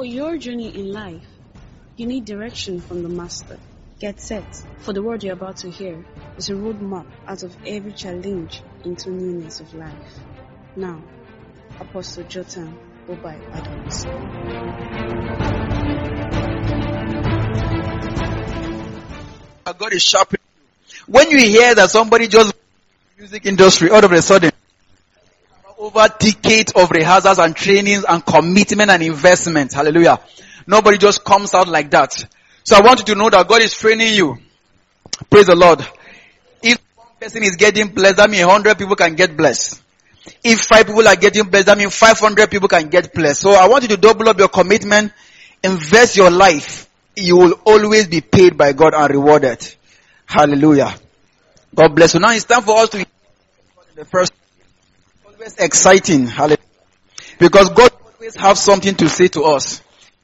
For your journey in life, you need direction from the Master. Get set, for the word you're about to hear is a roadmap out of every challenge into newness of life. Now, Apostle Jotham Obai Adams. God is sharpening you. When you hear that somebody just music industry all of a sudden, over decades of rehearsals and trainings and commitment and investment, hallelujah. Nobody just comes out like that. So I want you to know that God is training you. Praise the Lord. If one person is getting blessed, that means 100 people can get blessed. If 5 people are getting blessed, that means 500 people can get blessed. So I want you to double up your commitment, invest your life. You will always be paid by God and rewarded. Hallelujah. God bless you. Now it's time for us to the first. Always exciting. Hallelujah. Because God always have something to say to us.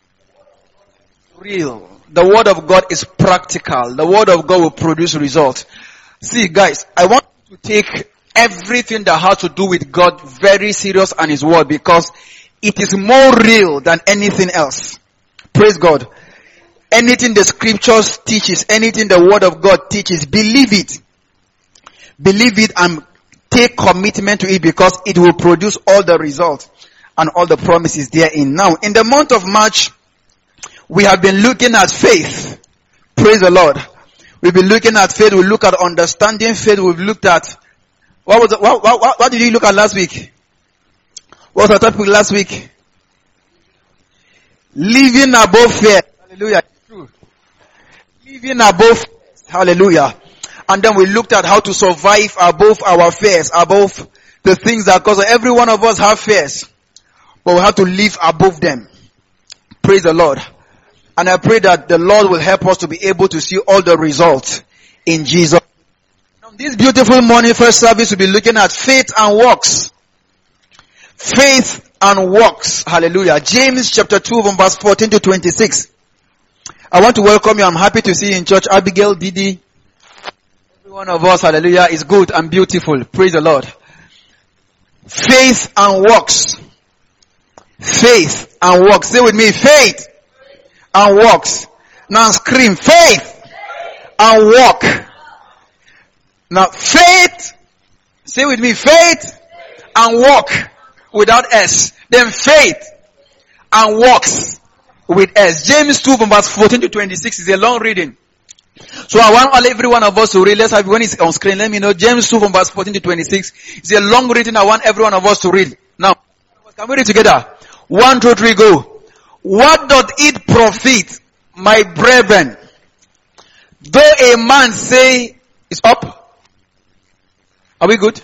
Real. The word of God is practical. The word of God will produce results. See guys, I want to take everything that has to do with God very serious and His word, because it is more real than anything else. Praise God. Anything the scriptures teaches, anything the word of God teaches, believe it. Believe it and take commitment to it, because it will produce all the results and all the promises therein. Now, in the month of March, we have been looking at faith. Praise the Lord. We've been looking at faith. We look at understanding faith. We've looked at, what did you look at last week? What was our topic last week? Living above fear. Hallelujah. True. Living above fear. Hallelujah. And then we looked at how to survive above our fears, above the things that cause. Every one of us have fears, but we have to live above them. Praise the Lord. And I pray that the Lord will help us to be able to see all the results in Jesus. Now, this beautiful morning first service, we'll be looking at faith and works. Faith and works. Hallelujah. James chapter 2 from verse 14 to 26. I want to welcome you. I'm happy to see you in church. Abigail, Didi, every one of us, hallelujah, is good and beautiful. Praise the Lord. Faith and works. Faith and works. Say with me, faith and works. Now scream, faith and work. Now faith, say with me, faith and work without S. Then faith and works with S. James 2 from verse 14 to 26 is a long reading. So I want every one of us to read. Let's have, when it's on screen, let me know. James 2 from verse 14 to 26 is a long reading. I want every one of us to read. Now, can we read together? 1, 2, 3, go. What doth it profit, my brethren, though a man say, it's up? Are we good?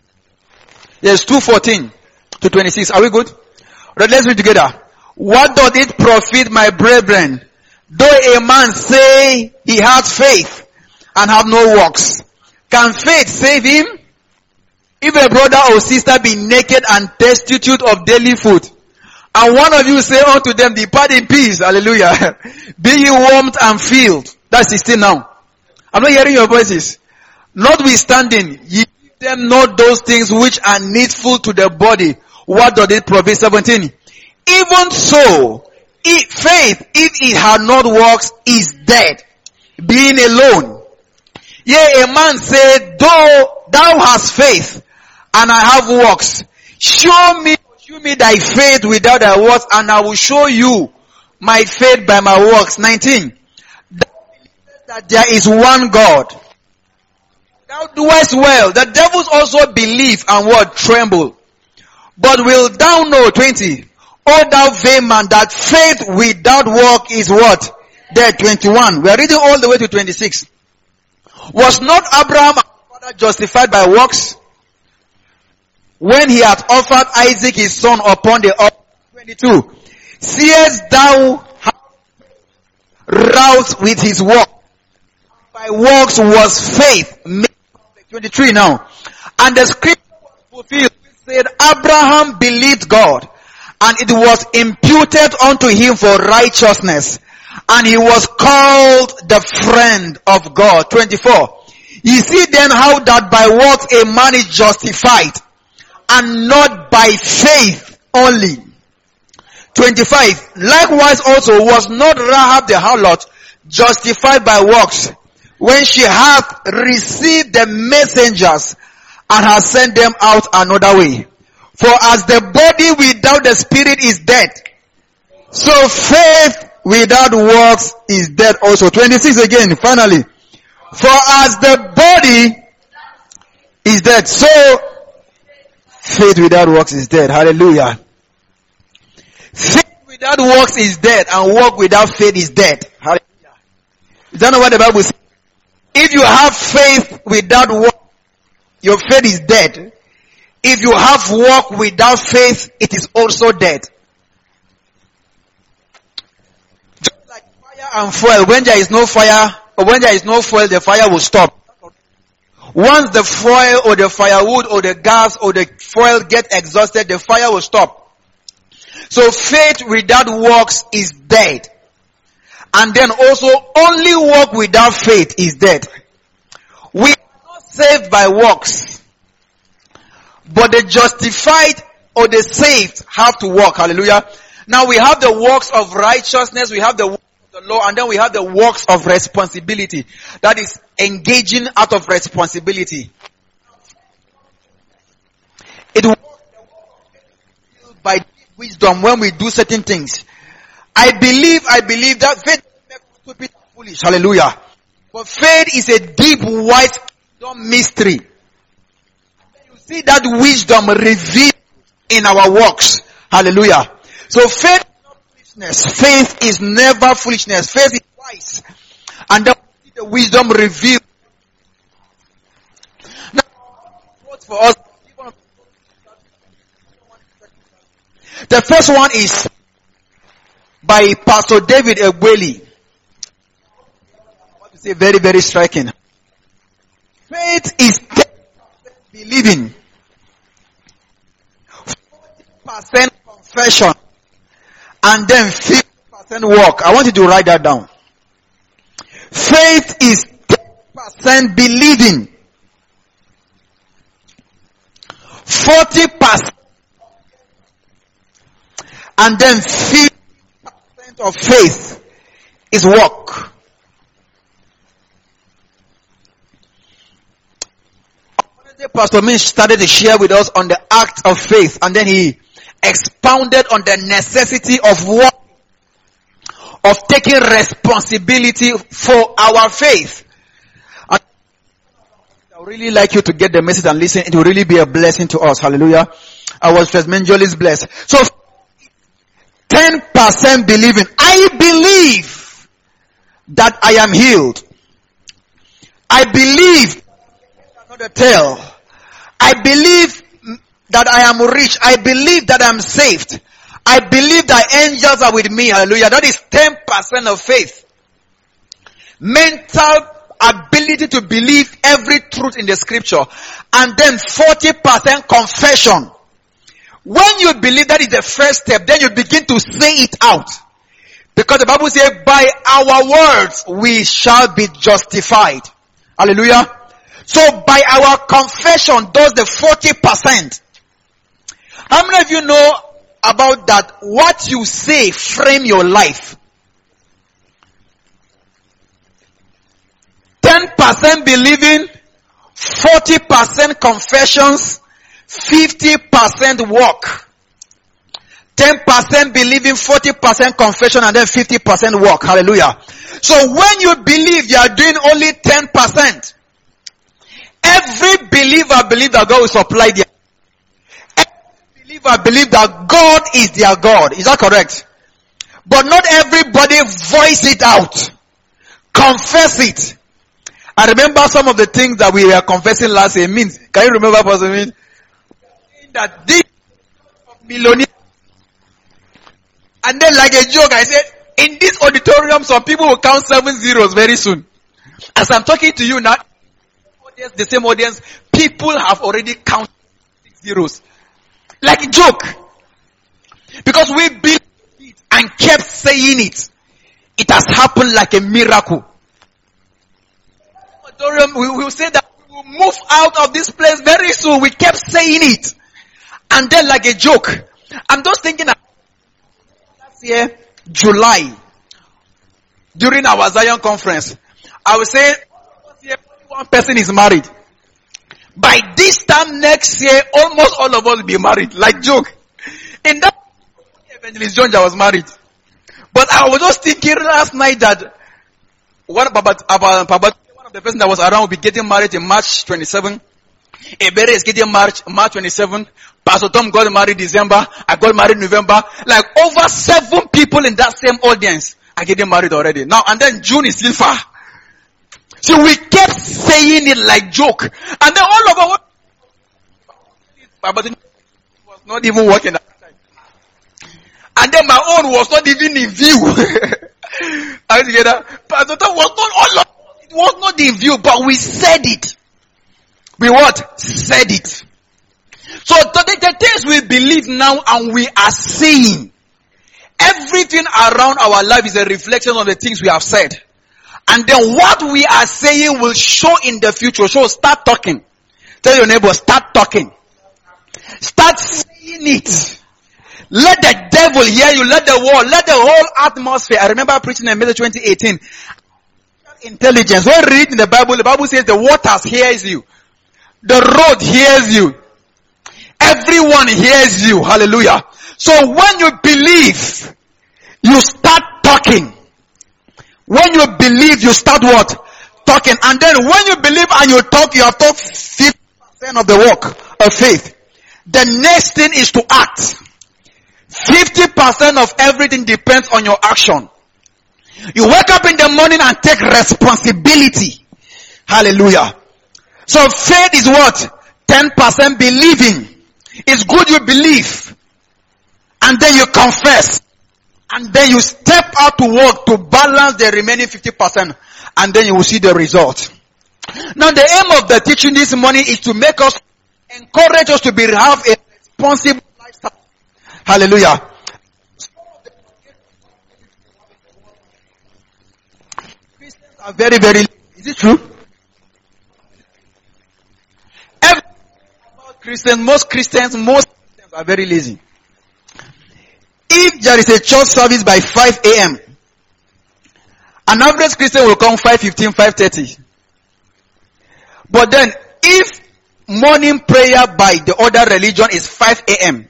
Yes, 2:14 to 26. Are we good? Right, let's read together. What doth it profit, my brethren, though a man say he has faith and have no works? Can faith save him? If a brother or sister be naked and destitute of daily food, and one of you say unto them, depart in peace, hallelujah, be ye warmed and filled. That's 16 now. I'm not hearing your voices. Notwithstanding, ye give them not those things which are needful to the body. What does it profit? 17. Even so, faith, if it had not works, is dead, being alone. Yea, a man said, though thou hast faith, and I have works, show me thy faith without thy works, and I will show you my faith by my works. 19. Thou believest that there is one God. Thou doest well. The devils also believe and what? Tremble. But wilt thou know, 20, O thou vain man, that faith without work is what? Dead. 21. We are reading all the way to 26. Was not Abraham our father justified by works, when he had offered Isaac his son upon the altar? 22. Seest thou how wrought with his work? By works was faith made perfect. 23 now. And the scripture was fulfilled, which said, Abraham believed God, and it was imputed unto him for righteousness, and he was called the friend of God. 24. You see then how that by works a man is justified, and not by faith only. 25. Likewise also was not Rahab the harlot justified by works when she hath received the messengers and has sent them out another way. For as the body without the spirit is dead, so faith without works is dead also. 26 again, finally. For as the body is dead, so faith without works is dead. Hallelujah. Faith without works is dead, and work without faith is dead. Hallelujah. Is that not what the Bible says? If you have faith without work, your faith is dead. If you have work without faith, it is also dead. Just like fire and fuel, when there is no fire, or when there is no fuel, the fire will stop. Once the fuel or the firewood or the gas or the fuel get exhausted, the fire will stop. So faith without works is dead. And then also only work without faith is dead. We are not saved by works, but the justified or the saved have to work. Hallelujah. Now we have the works of righteousness, we have the works of the law, and then we have the works of responsibility. That is engaging out of responsibility. It works by wisdom when we do certain things. I believe that faith makes stupid and foolish. Hallelujah. But faith is a deep, wide kingdom mystery. You see that wisdom revealed in our works. Hallelujah. So faith is not foolishness. Faith is never foolishness. Faith is wise. And then we see the wisdom revealed. Now, what's for us? The first one is by Pastor David Egbeli. I want to say very, very striking. Faith is believing, 40% confession, and then 50% work. I want you to write that down. Faith is 10% believing, 40%, and then 50% of faith is work. Pastor Min started to share with us on the act of faith, and then he expounded on the necessity of work, of taking responsibility for our faith. And I would really like you to get the message and listen. It will really be a blessing to us. Hallelujah. I was tremendously blessed. So 10% believing. I believe that I am healed. I believe not a tale. I believe that I am rich. I believe that I am saved. I believe that angels are with me. Hallelujah. That is 10% of faith. Mental ability to believe every truth in the scripture. And then 40% confession. When you believe, that is the first step. Then you begin to say it out. Because the Bible says, by our words we shall be justified. Hallelujah. So by our confession does the 40%. How many of you know about that? What you say frame your life. 10% believing, 40% confessions, 50% work. 10% believing, 40% confession, and then 50% work. Hallelujah. So when you believe, you are doing only 10%. Every believer believes that God will supply their. Every believer believes that God is their God. Is that correct? But not everybody voice it out. Confess it. I remember some of the things that we were confessing last year. Means, can you remember, Pastor Min? That this millionaire. And then like a joke, I said, in this auditorium, some people will count 7 zeros very soon. As I'm talking to you now, the same audience, people have already counted 6 zeros. Like a joke. Because we believed it and kept saying it. It has happened like a miracle. We will say that we will move out of this place very soon. We kept saying it. And then like a joke. I'm just thinking that year, July, during our Zion conference, I would say only one person is married. By this time next year, almost all of us will be married. Like joke. In that Evangelist John, I was married. But I was just thinking last night that one of the person that was around will be getting married in March 27. Ebere is getting March 27. Pastor Tom got married December. I got married November. Like over 7 people in that same audience are getting married already. Now and then June is still far. So we kept saying it like joke. And then all of us, but it was not even working at that time. And then my own was not even in view. Are you together? Pastor Tom was not all of it was not in view, but we said it. We what? Said it. So the things we believe now and we are saying, everything around our life is a reflection of the things we have said. And then what we are saying will show in the future. So start talking. Tell your neighbor, start talking. Start saying it. Let the devil hear you. Let the world, let the whole atmosphere. I remember preaching in May 2018. Intelligence. When you read in the Bible says the waters hears you. The road hears you. Everyone hears you. Hallelujah. So when you believe, you start talking. When you believe, you start what? Talking. And then when you believe and you talk, you have talked 50% of the work of faith. The next thing is to act. 50% of everything depends on your action. You wake up in the morning and take responsibility. Hallelujah. So faith is what? 10% believing. It's good you believe. And then you confess. And then you step out to work to balance the remaining 50%. And then you will see the result. Now the aim of the teaching this morning is to make us, encourage us to have a responsible lifestyle. Hallelujah. Christians are very, very, is it true? Most Christians are very lazy. If there is a church service by 5 a.m., an average Christian will come 5:15, 5:30. But then, if morning prayer by the other religion is 5 a.m.,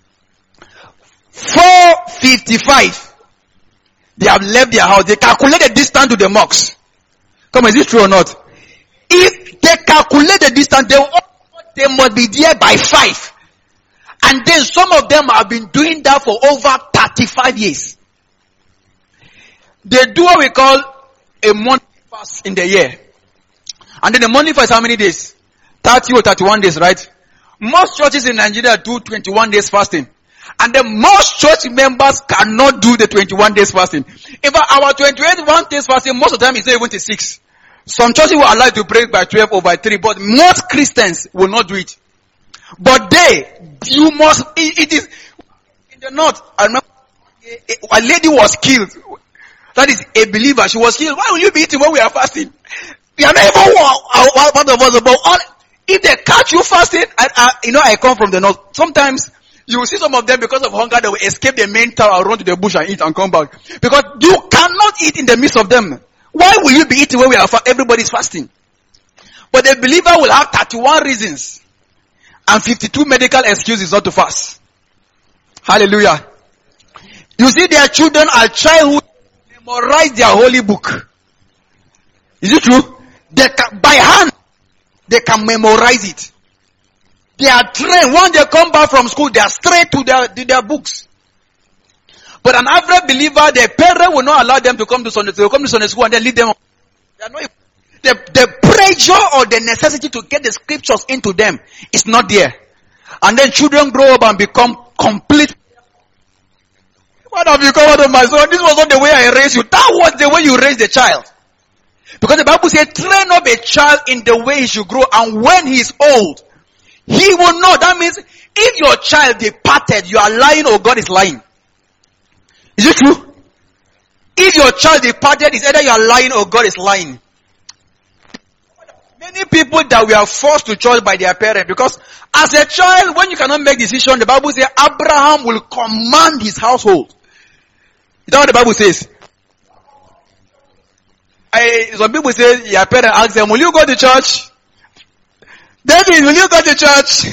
4:55, they have left their house. They calculate the distance to the mosque. Come on, is it true or not? If they calculate the distance, they must be there by 5. And then some of them have been doing that for over 35 years. They do what we call a monthly fast in the year. And then the monthly fast, how many days? 30 or 31 days, right? Most churches in Nigeria do 21 days fasting. And then most church members cannot do the 21 days fasting. In fact, our 21 days fasting, most of the time is not even to 6. Some churches will allow you to break by 12 or by 3, but most Christians will not do it. But you must, it is, in the north, I remember a lady was killed. That is a believer, she was killed. Why will you be eating when we are fasting? We are not even part of us, but if they catch you fasting, I come from the north. Sometimes, you will see some of them because of hunger, they will escape the main town and run to the bush and eat and come back. Because you cannot eat in the midst of them. Why will you be eating when everybody is fasting? But the believer will have 31 reasons and 52 medical excuses not to fast. Hallelujah. You see, their children are childhood memorize their holy book. Is it true? By hand, they can memorize it. They are trained. When they come back from school, they are straight to their books. But an average believer, their parent will not allow them to come to Sunday. They will come to Sunday school and then lead them. They are not, the pressure or the necessity to get the scriptures into them is not there. And then children grow up and become complete. What have you come out of my son? This was not the way I raised you. That was the way you raised the child. Because the Bible says, train up a child in the way he should grow, and when he is old, he will know. That means if your child departed, you are lying or God is lying. Is it true? If your child departed, it's either you are lying or God is lying. Many people that were forced to church by their parents, because as a child, when you cannot make decision, the Bible says Abraham will command his household. know what the Bible says? Some people say, your parents ask them, will you go to church? David, will you go to church?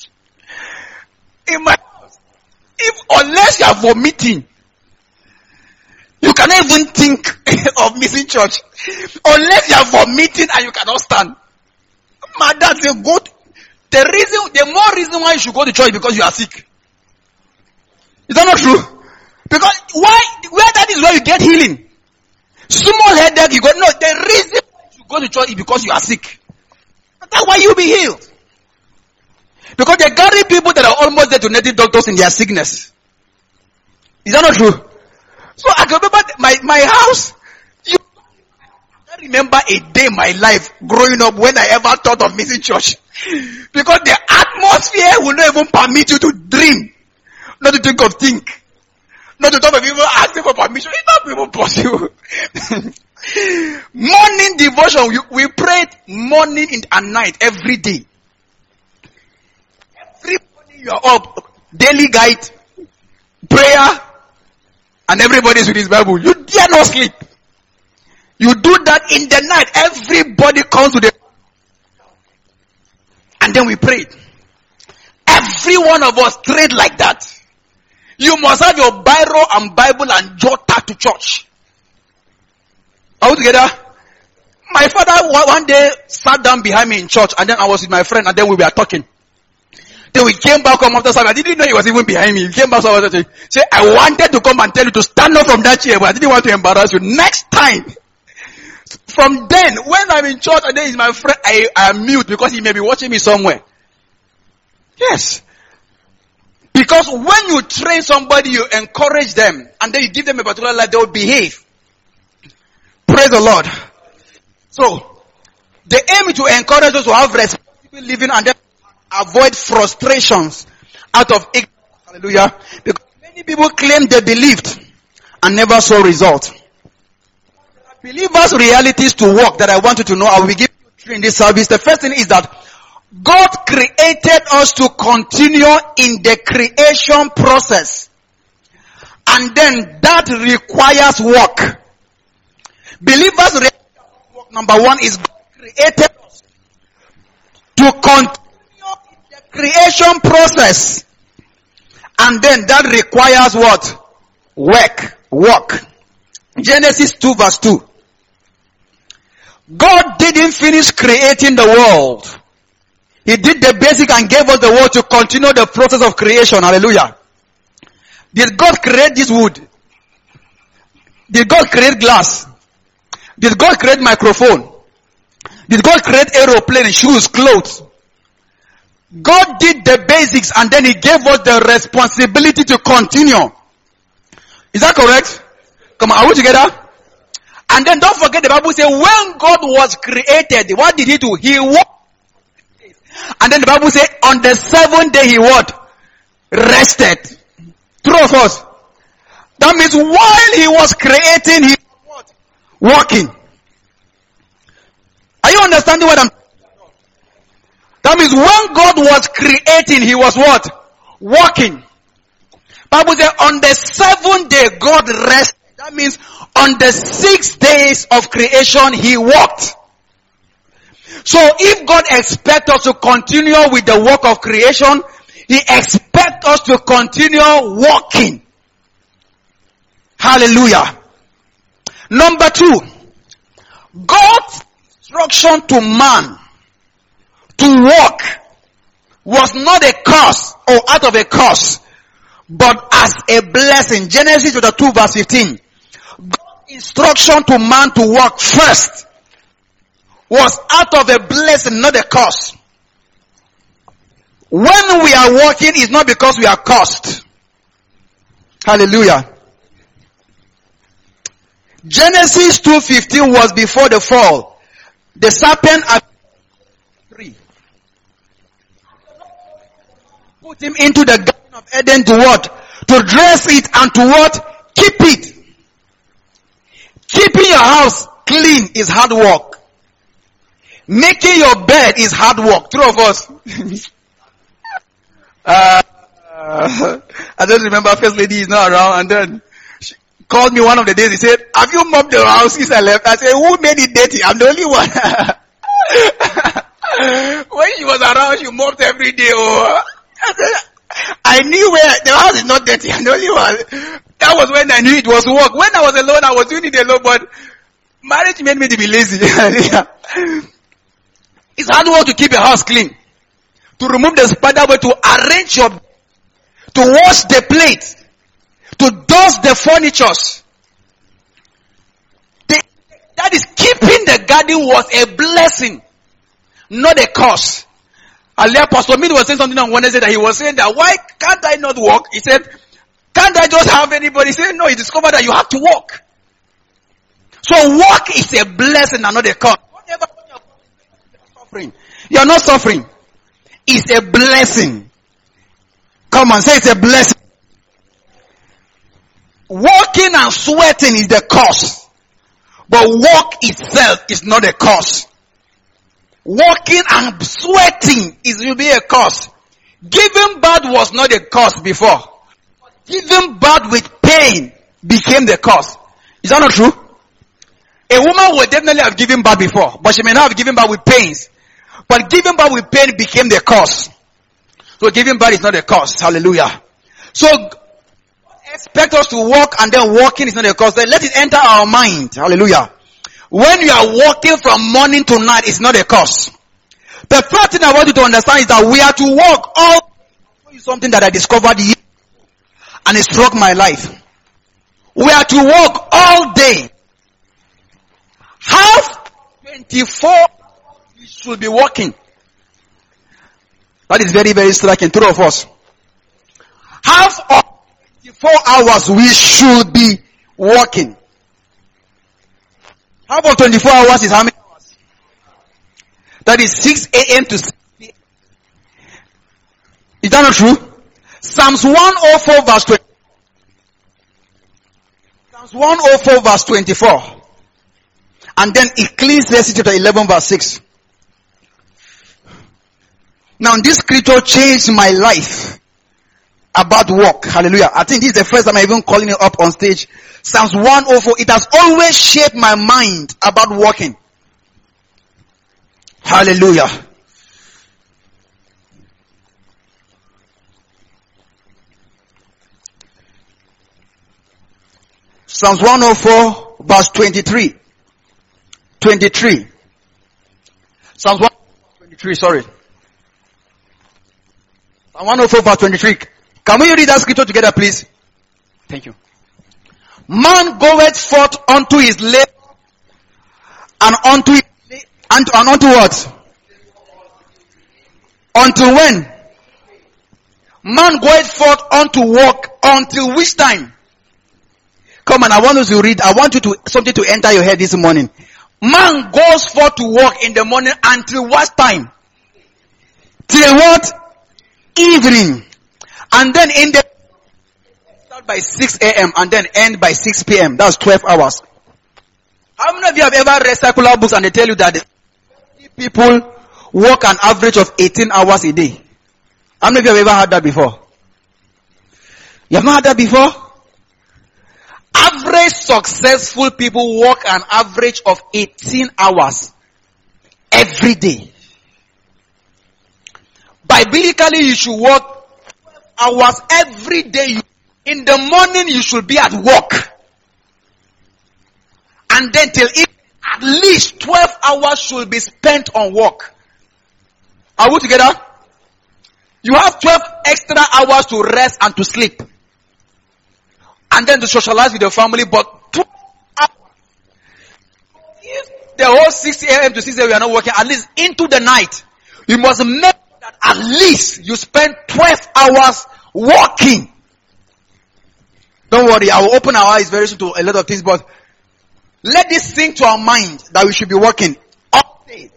In my house, unless you are vomiting, you cannot even think of missing church. Unless you are vomiting and you cannot stand. My dad said, go. The more reason why you should go to church is because you are sick. Is that not true? Because where that is where you get healing. Small headache, you go, no, the reason why you should go to church is because you are sick. That's why you'll be healed. Because they carry people that are almost there to native doctors in their sickness. Is that not true? So I can remember my house. I remember a day in my life growing up when I ever thought of missing church. Because the atmosphere will not even permit you to dream. Not to think of think. Not to talk of even asking for permission. It's not even possible. Morning devotion. We prayed morning and night every day. Every morning you are up. Daily guide. Prayer. And everybody's with his Bible. You dare not sleep. You do that in the night. Everybody comes to the... And then we prayed. Every one of us prayed like that. You must have your biro and Bible and jotter to church. Are we together? My father one day sat down behind me in church, and then I was with my friend, and then we were talking. Then we came back home after service. I didn't know he was even behind me. He came back so I was saying, I wanted to come and tell you to stand up from that chair, but I didn't want to embarrass you. Next time. From then, when I'm in church and then he's my friend, I am mute because he may be watching me somewhere. Yes. Because when you train somebody, you encourage them, and then you give them a particular life, they will behave. Praise the Lord. So, the aim is to encourage us to have responsible living and then avoid frustrations out of ignorance. Hallelujah. Because many people claim they believed and never saw results. Believers' realities to work that I want you to know, I will give you three in this service. The first thing is that God created us to continue in the creation process. And then that requires work. Believers' work number one is God created us to continue in the creation process. And then that requires what? Work. Genesis 2 verse 2. God didn't finish creating the world. He did the basic and gave us the word to continue the process of creation. Hallelujah. Did God create this wood? Did God create glass? Did God create microphone? Did God create aeroplane, shoes, clothes? God did the basics and then he gave us the responsibility to continue. Is that correct? Come on, are we together? And then don't forget the Bible says when God was created, what did he do? He worked. And then the Bible says on the seventh day he what? Rested. True of us. That means while he was creating, he was what? Working. Are you understanding what I'm saying? That means when God was creating, he was what? Working. Bible says on the seventh day God rested. That means on the 6 days of creation he worked. So if God expects us to continue with the work of creation, he expects us to continue working. Hallelujah. Number 2, God's instruction to man to work was not a curse or out of a curse, but as a blessing. Genesis chapter 2 verse 15. God's instruction to man to work first was out of a blessing, not a curse. When we are working, it's not because we are cursed. Hallelujah. Genesis 2:15 was before the fall. The serpent put him into the garden of Eden to what? To dress it and to what? Keep it. Keeping your house clean is hard work. Making your bed is hard work. True of us. I just remember First Lady is not around, and then called me one of the days. He said, have you mopped the house since I left? I said, who made it dirty? I'm the only one. When she was around, she mopped every day. Oh. I said, I knew where the house is not dirty. I'm the only one. That was when I knew it was work. When I was alone, I was doing it alone, but marriage made me to be lazy. It's hard work to keep your house clean. To remove the spider web, to arrange your, to wash the plates, to dust the furnitures. That is, keeping the garden was a blessing, not a curse. Earlier, Pastor Min was saying something on Wednesday that he was saying that, why can't I not walk? He said, can't I just have anybody? He said, no, he discovered that you have to walk. So walk is a blessing and not a curse. Whatever you're suffering, you're not suffering. It's a blessing. Come on, say it's a blessing. Walking and sweating is the cause. But walk itself is not a cause. Walking and sweating will be a cause. Giving birth was not a cause before. Giving birth with pain became the cause. Is that not true? A woman would definitely have given birth before, but she may not have given birth with pains. But giving birth with pain became the cause. So giving birth is not a cause. Hallelujah. So expect us to walk, and then walking is not a cause. Then let it enter our mind. Hallelujah. When you are walking from morning to night, it's not a cause. The first thing I want you to understand is that we are to walk all. Something that I discovered here, and it struck my life. We are to walk all day. Half 24 we should be walking. That is very, very striking. Two of us. Half of 24 hours we should be walking. Half of 24 hours is how many hours? That is 6 a.m. to 6 p.m. Is that not true? Psalms 104 verse 20. Psalms 104 verse 24. And then Ecclesiastes chapter 11 verse 6. Now this scripture changed my life about work. Hallelujah. I think this is the first time I'm even calling it up on stage. Psalms 104. It has always shaped my mind about working. Hallelujah. Psalms 104 verse 23. 23. Psalms 123, sorry. Psalm 104 verse 23. Can we read that scripture together, please? Thank you. Man goeth forth unto his labor, and unto what? Until when? Man goeth forth unto work until which time? Come on, I want you to read. I want you to something to enter your head this morning. Man goes forth to work in the morning until what time? Till what? Evening. And then in the start by 6 a.m. and then end by 6 p.m. That's 12 hours. How many of you have ever read circular books and they tell you that people work an average of 18 hours a day? How many of you have ever heard that before? You have not heard that before? Average successful people work an average of 18 hours every day. Biblically, you should work 12 hours every day. In the morning, you should be at work. And then till at least 12 hours should be spent on work. Are we together? You have 12 extra hours to rest and to sleep. And then to socialize with your family, but 2 hours. If the whole 6 a.m. to 6 a.m. we are not working, at least into the night, you must make that at least you spend 12 hours working. Don't worry, I will open our eyes very soon to a lot of things, but let this sink to our mind that we should be working all day.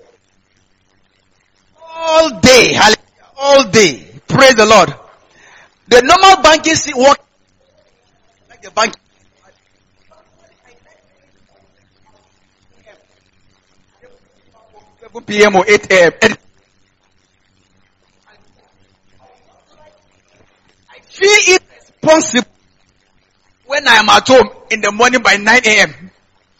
All day. Hallelujah. All day. Praise the Lord. The normal banking work like the bank. 7 p.m. or 8 a.m. I feel it responsible when I am at home in the morning by 9 a.m.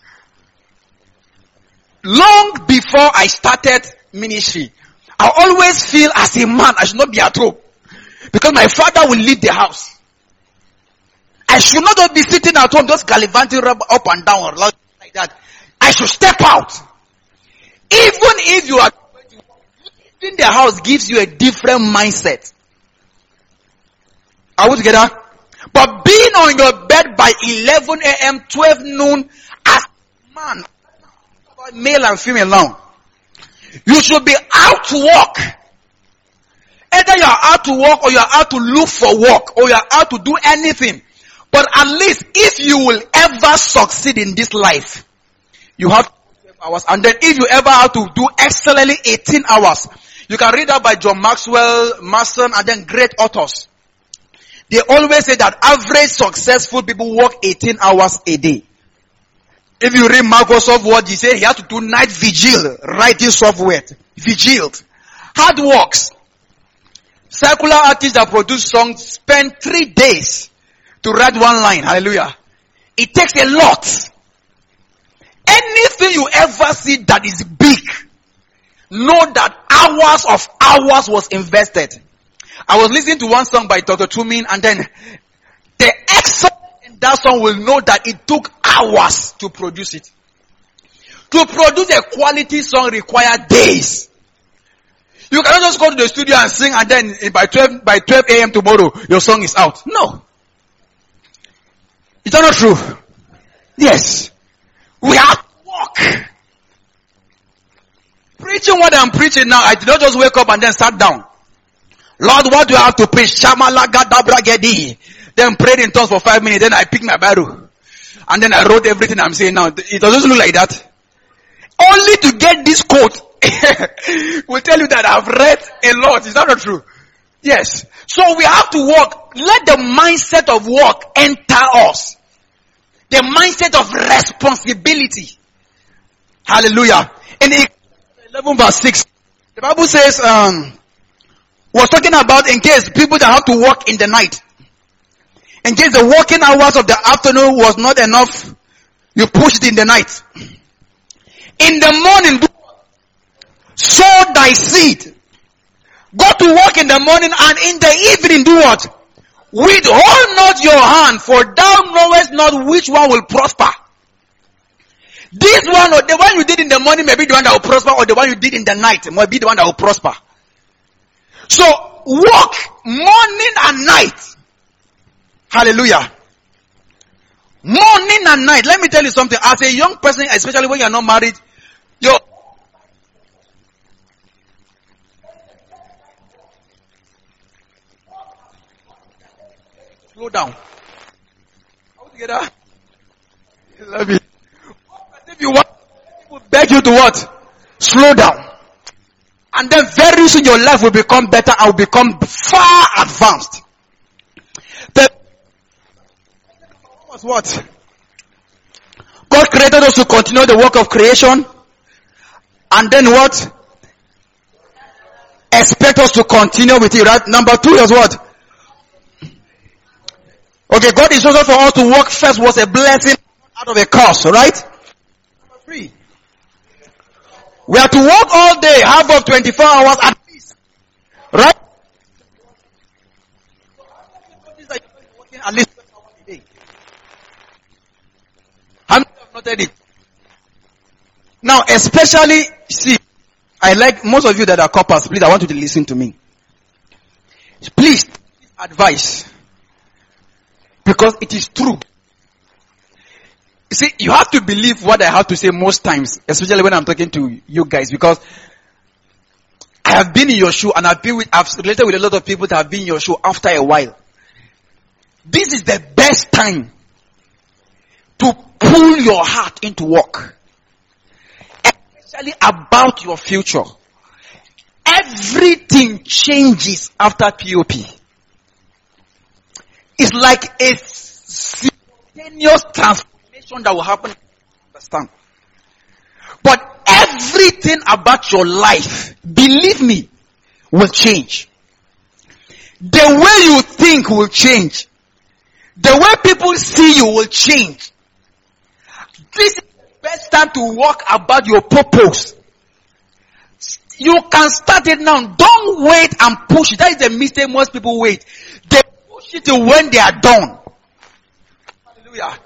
Long before I started ministry, I always feel as a man I should not be at home. Because my father will leave the house. I should not be sitting at home just gallivanting up and down like that. I should step out. Even if you are in the house gives you a different mindset. Are we together? But being on your bed by 11 a.m., 12 noon, as a man, male and female now, you should be out to work. Either you are out to work or you are out to look for work or you are out to do anything. But at least if you will ever succeed in this life, you have 12 hours. And then if you ever have to do excellently 18 hours, you can read that by John Maxwell, Mason, and then great authors. They always say that average successful people work 18 hours a day. If you read Microsoft Word, he said he has to do night vigil, writing software. Vigiled. Hard works. Secular artists that produce songs spend 3 days to write one line. Hallelujah. It takes a lot. Anything you ever see that is big, know that hours of hours was invested. I was listening to one song by Dr. Truman, and then the excellence in that song will know that it took hours to produce it. To produce a quality song required days. You cannot just go to the studio and sing and then by 12 a.m. tomorrow, your song is out. No. Is that not true? Yes. We have to work. Preaching what I'm preaching now, I did not just wake up and then sat down. Lord, what do I have to preach? Shamalagadabragedi. Then prayed in tongues for 5 minutes, then I picked my Bible. And then I wrote everything I'm saying now. It doesn't look like that. Only to get this quote will tell you that I've read a lot. Is that not true? Yes. So we have to work. Let the mindset of work enter us. The mindset of responsibility. Hallelujah. In 11 verse 6, the Bible says, was talking about in case people that have to work in the night. In case the working hours of the afternoon was not enough, you push it in the night. In the morning, sow thy seed. Go to work in the morning, and in the evening do what? Withhold not your hand, for thou knowest not which one will prosper. This one, or the one you did in the morning may be the one that will prosper, or the one you did in the night might be the one that will prosper. So, work morning and night. Hallelujah. Morning and night. Let me tell you something. As a young person, especially when you are not married, slow down. Are we together? Love you. If you want, people beg you to what? Slow down. And then very soon your life will become better and will become far advanced. The was what? God created us to continue the work of creation. And then what? Expect us to continue with it, right? Number 2 is what? Okay, God is also for us to work first was a blessing out of a curse, right? Number 3. We have to work all day, half of 24 hours at least. Right? At least 12 hours a day. How many have noted it? Now, especially, see, I like most of you that are coppers, please, I want you to listen to me. Please, advice. Because it is true. You see, you have to believe what I have to say most times, especially when I'm talking to you guys, because I have been in your shoe and I've related with a lot of people that have been in your shoe after a while. This is the best time to pull your heart into work. Especially about your future. Everything changes after POP. It's like a simultaneous transformation that will happen. Understand? But everything about your life, believe me, will change. The way you think will change. The way people see you will change. This is the best time to walk about your purpose. You can start it now. Don't wait and push it. That is the mistake most people wait. They push it till when they are done. Hallelujah.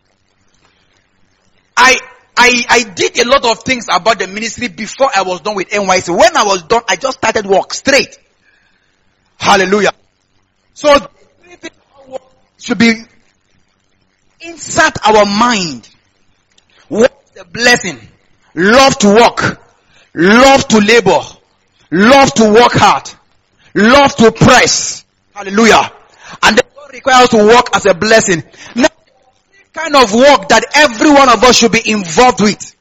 I did a lot of things about the ministry before I was done with NYC. When I was done, I just started work straight. Hallelujah. So, should be inside our mind. What is a blessing? Love to work. Love to labor. Love to work hard. Love to press. Hallelujah. And then God requires us to work as a blessing. Now, kind of work that every one of us should be involved with.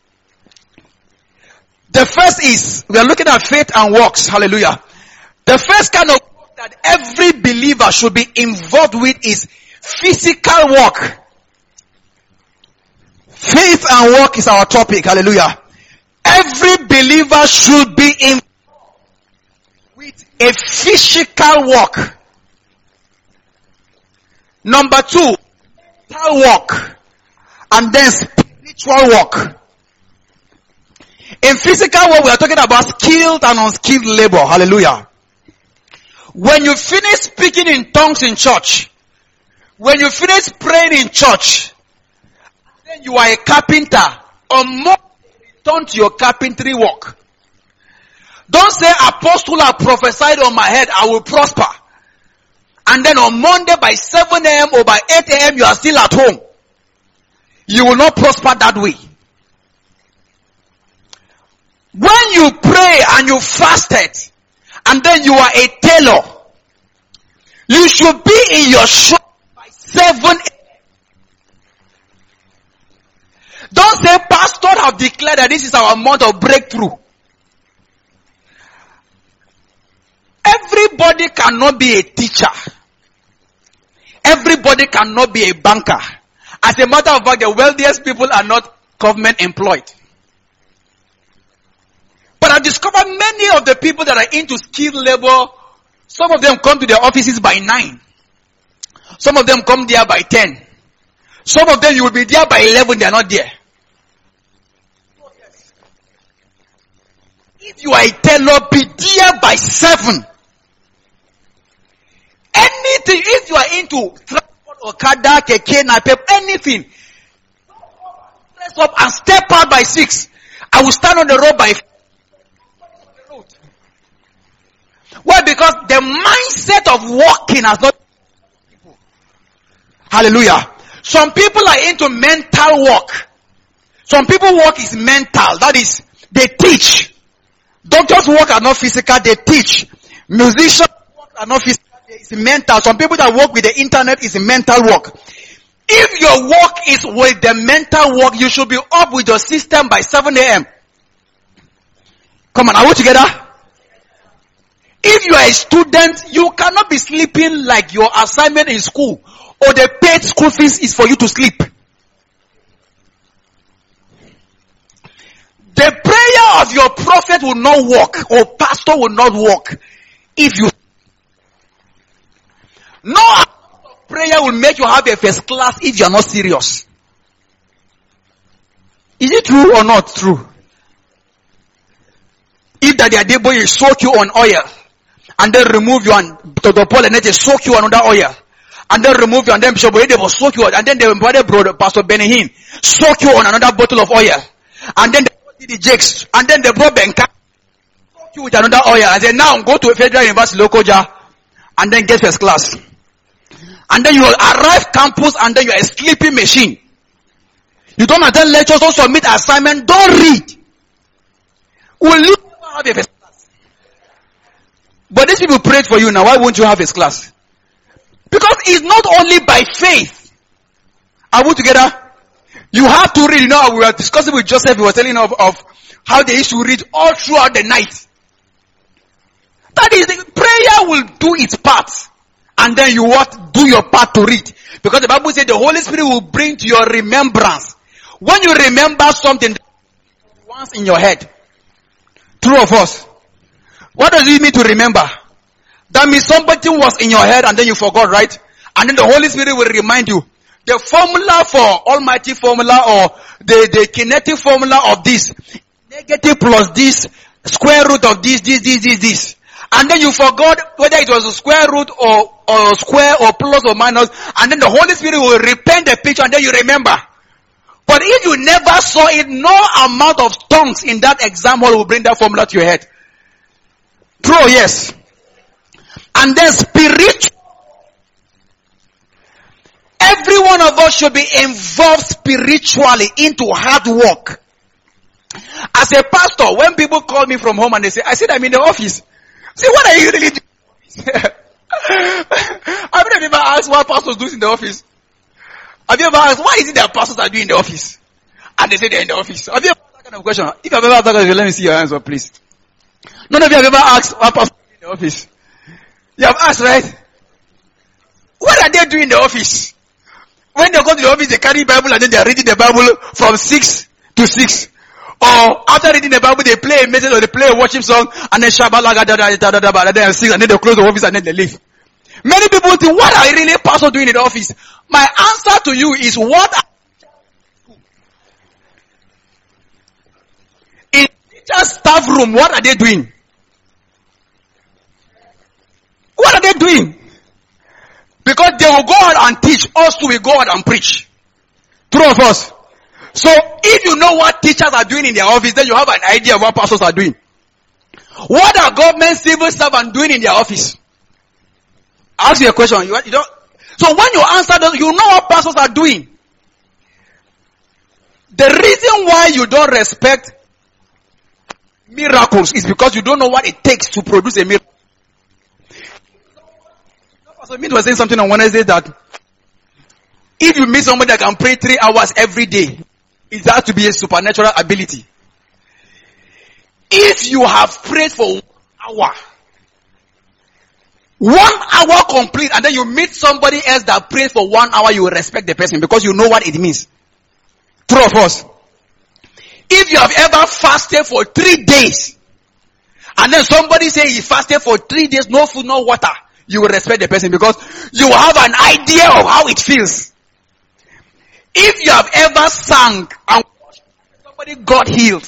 The first is, we are looking at faith and works. Hallelujah. The first kind of work that every believer should be involved with is physical work. Faith and work is our topic. Hallelujah. Every believer should be involved with a physical work. Number 2, mental work. And then spiritual work. In physical work, we are talking about skilled and unskilled labor. Hallelujah. When you finish speaking in tongues in church, when you finish praying in church, then you are a carpenter, or more, return to your carpentry work. Don't say, apostle, I prophesied on my head, I will prosper. And then on Monday by 7 a.m. or by 8 a.m. you are still at home. You will not prosper that way. When you pray and you fasted, and then you are a tailor, you should be in your shop by 7 a.m. Don't say, pastor have declared that this is our month of breakthrough. Everybody cannot be a teacher. Everybody cannot be a banker. As a matter of fact, the wealthiest people are not government employed. But I discovered many of the people that are into skilled labor, some of them come to their offices by 9. Some of them come there by 10. Some of them you will be there by 11, they are not there. If you are a tailor, be there by 7. Anything, if you are into transport, okada, keke, napep, anything, dress up and step out by 6. I will stand on the road by 5. Why? Because the mindset of walking has not. Hallelujah. Some people are into mental work. Some people work is mental. That is, they teach. Doctors work are not physical, they teach. Musicians work are not physical, it's mental. Some people that work with the internet is mental work. If your work is with the mental work, you should be up with your system by 7 a.m. Come on, are we together? If you are a student, you cannot be sleeping like your assignment in school or the paid school fees is for you to sleep. The prayer of your prophet will not work or pastor will not work if you. No prayer will make you have a first class if you are not serious. Is it true or not true? If that their boy will soak you on oil and then remove you and to the Paul and then they soak you on another oil and then remove you and then Bishop Boye will soak you and then the brother Pastor Benahin soak you on another bottle of oil and then the jakes and then they brought Benka soak you with another oil and then now go to Federal University Lokoja and then get first class. And then you will arrive campus and then you are a sleeping machine. You don't attend lectures, don't submit assignment, don't read. Will you never have a first class? But these people prayed for you now, why won't you have first class? Because it's not only by faith. Are we together? You have to read. You know, we were discussing with Joseph, we were telling of how they used to read all throughout the night. That is, the prayer will do its part. And then you what? Do your part to read. Because the Bible says the Holy Spirit will bring to your remembrance. When you remember something once in your head. True of us. What does it mean to remember? That means something was in your head and then you forgot, right? And then the Holy Spirit will remind you. The formula for almighty formula or the kinetic formula of this, negative plus this, square root of this. And then you forgot whether it was a square root or square or plus or minus. And then the Holy Spirit will repaint the picture and then you remember. But if you never saw it, no amount of tongues in that exam hall will bring that formula to your head. True or yes? And then spiritual. Every one of us should be involved spiritually into hard work. As a pastor, when people call me from home and they say, I said I'm in the office. Say, what are you really doing? Have you ever asked what pastors do in the office? Have you ever asked, what is it that pastors are doing in the office? And they say they're in the office. Have you ever asked that kind of question? If you have ever asked that question, let me see your hands up, please. None of you have ever asked what pastors do in the office. You have asked, right? What are they doing in the office? When they go to the office, they carry Bible and then they are reading the Bible from 6 to 6. Or after reading the Bible, they play a message or they play a worship song and then shabalaga and then 6 and then they close the office and then they leave. Many people think, what are really pastors doing in the office? My answer to you is what in teacher's staff room, what are they doing? What are they doing? Because they will go out and teach, us too will go out and preach. True of us. So, if you know what teachers are doing in their office, then you have an idea of what pastors are doing. What are government civil servants doing in their office? I'll ask you a question. You don't. So when you answer those, you know what pastors are doing. The reason why you don't respect miracles is because you don't know what it takes to produce a miracle. Pastor Mead was saying something on Wednesday that if you meet somebody that can pray 3 hours every day, it has to be a supernatural ability. If you have prayed for 1 hour, 1 hour complete, and then you meet somebody else that prays for 1 hour, you will respect the person because you know what it means. True of us. If you have ever fasted for 3 days, and then somebody say he fasted for 3 days, no food, no water, you will respect the person because you have an idea of how it feels. If you have ever sang and somebody got healed,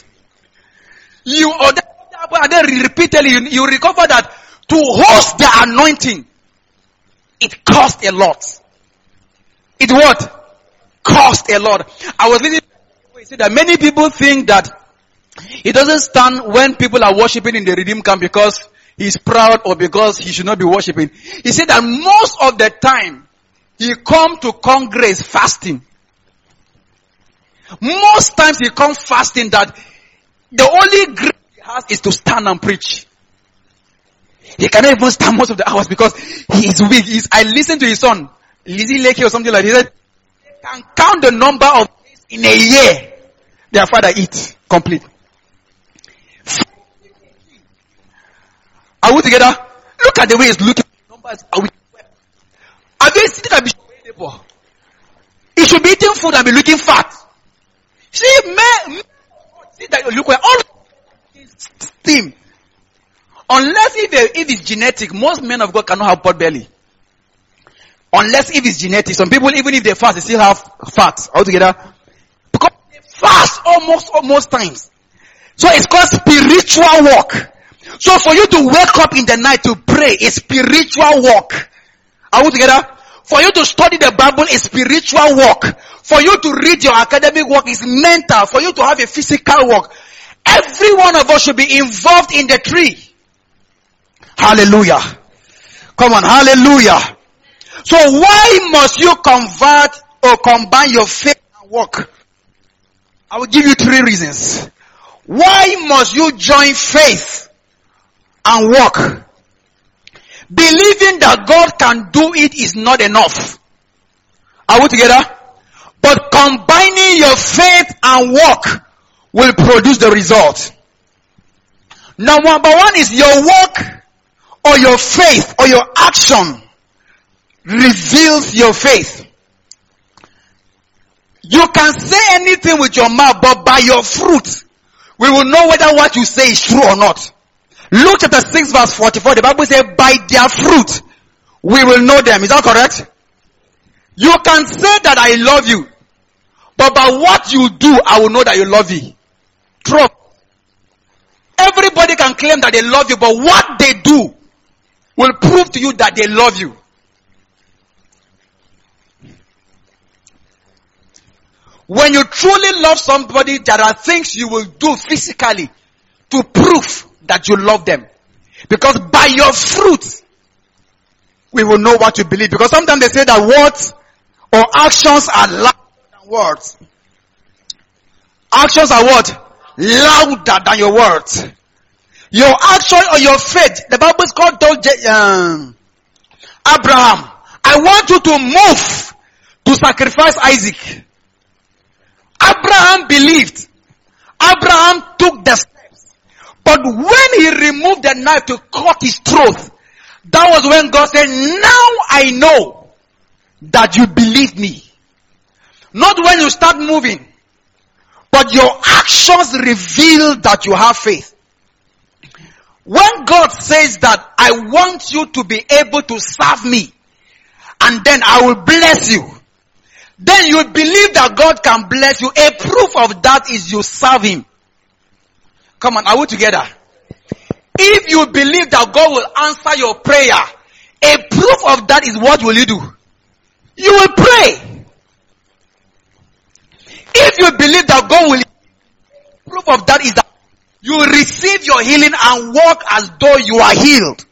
and then repeatedly you recover that to host the anointing, it cost a lot. It what? Cost a lot. I was listening to say that many people think that he doesn't stand when people are worshiping in the Redeemed camp because he's proud or because he should not be worshiping. He said that most of the time he come to Congress fasting. Most times he comes fasting that the only grace he has is to stand and preach. He cannot even stand most of the hours because he is weak. I listened to his son, Lizzie Lakey or something like that. He said, they can count the number of days in a year their father eats complete. Are we together? Look at the way he's looking. Numbers are we? Are they sitting at the he should be eating food and be looking fat. See, see that you look well. All steam. Unless if it's genetic, most men of God cannot have pot belly. Unless if it's genetic. Some people, even if they fast, they still have fat altogether. Because they fast almost times. So it's called spiritual work. So for you to wake up in the night to pray is spiritual work. Are we together? For you to study the Bible is spiritual work. For you to read your academic work is mental. For you to have a physical work. Every one of us should be involved in the tree. Hallelujah. Come on, hallelujah. So why must you convert or combine your faith and work? I will give you 3 reasons. Why must you join faith and work? Believing that God can do it is not enough. Are we together? But combining your faith and work will produce the result. Number 1 is your work or your faith or your action reveals your faith. You can say anything with your mouth, but by your fruit, we will know whether what you say is true or not. Luke chapter 6 verse 44, the Bible says, by their fruit, we will know them. Is that correct? You can say that I love you, but by what you do, I will know that you love me. True. Everybody can claim that they love you, but what they do will prove to you that they love you. When you truly love somebody, there are things you will do physically to prove that you love them. Because by your fruit, we will know what you believe. Because sometimes they say that words or actions are louder than words. Actions are what? Louder than your words. Your action or your faith. The Bible is called Abraham. I want you to move to sacrifice Isaac. Abraham believed. Abraham took the steps. But when he removed the knife to cut his throat, that was when God said, now I know that you believe me. Not when you start moving, but your actions reveal that you have faith. When God says that I want you to be able to serve me, and then I will bless you, then you believe that God can bless you. A proof of that is you serve Him. Come on, are we together? If you believe that God will answer your prayer, a proof of that is what will you do? You will pray. If you believe that God will, proof of that is that you will receive your healing and walk as though you are healed.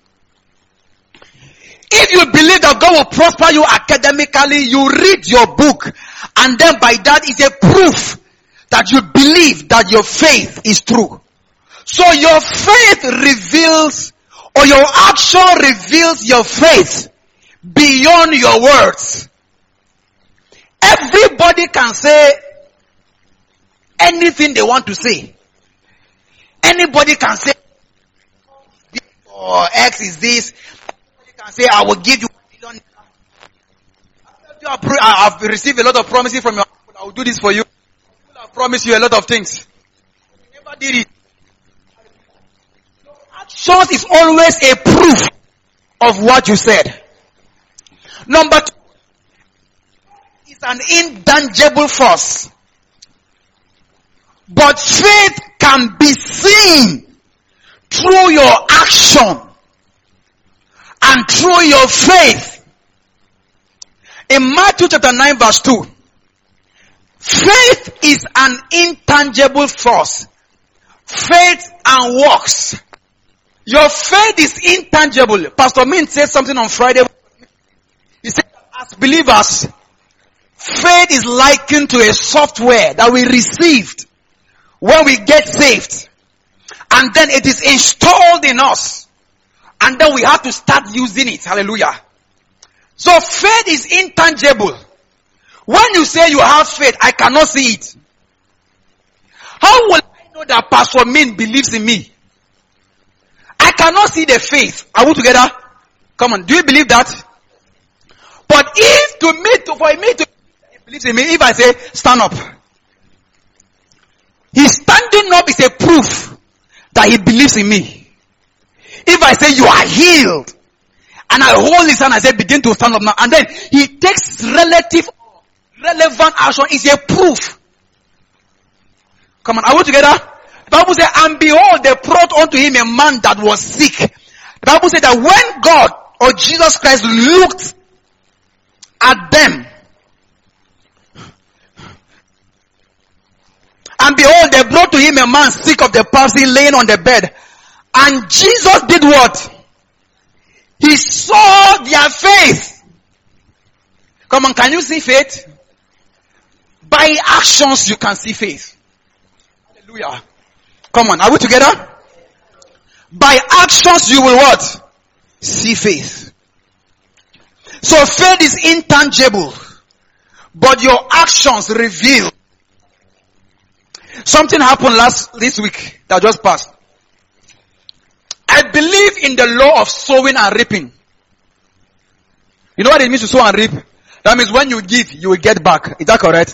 If you believe that God will prosper you academically, you read your book, and then by that is a proof that you believe that your faith is true. So your faith reveals, or your action reveals your faith beyond your words. Everybody can say anything they want to say. Anybody can say, or X is this. Can say, I will give you $1 million. I've received a lot of promises from your people. I will do this for you. I promise you a lot of things. You never did it. Actions is always a proof of what you said. Number 2, it's an intangible force. But faith can be seen through your action. And through your faith. In Matthew chapter 9 verse 2. Faith is an intangible force. Faith and works. Your faith is intangible. Pastor Min said something on Friday. He said, as believers, faith is likened to a software that we received when we get saved. And then it is installed in us. And then we have to start using it. Hallelujah. So faith is intangible. When you say you have faith, I cannot see it. How will I know that Pastor Min believes in me? I cannot see the faith. Are we together? Come on, do you believe that? But if for me to believe in me, if I say stand up, his standing up is a proof that he believes in me. If I say you are healed, and I hold his hand and say begin to stand up now, and then he takes relevant action, is a proof. Come on, are we together? The Bible says, and behold, they brought unto him a man that was sick. The Bible said that when God or Jesus Christ looked at them, and behold, they brought to him a man sick of the palsy laying on the bed. And Jesus did what? He saw their faith. Come on, can you see faith? By actions you can see faith. Hallelujah. Come on, are we together? By actions you will what? See faith. So faith is intangible, but your actions reveal. Something happened this week that just passed. I believe in the law of sowing and reaping. You know what it means to sow and reap? That means when you give, you will get back. Is that correct?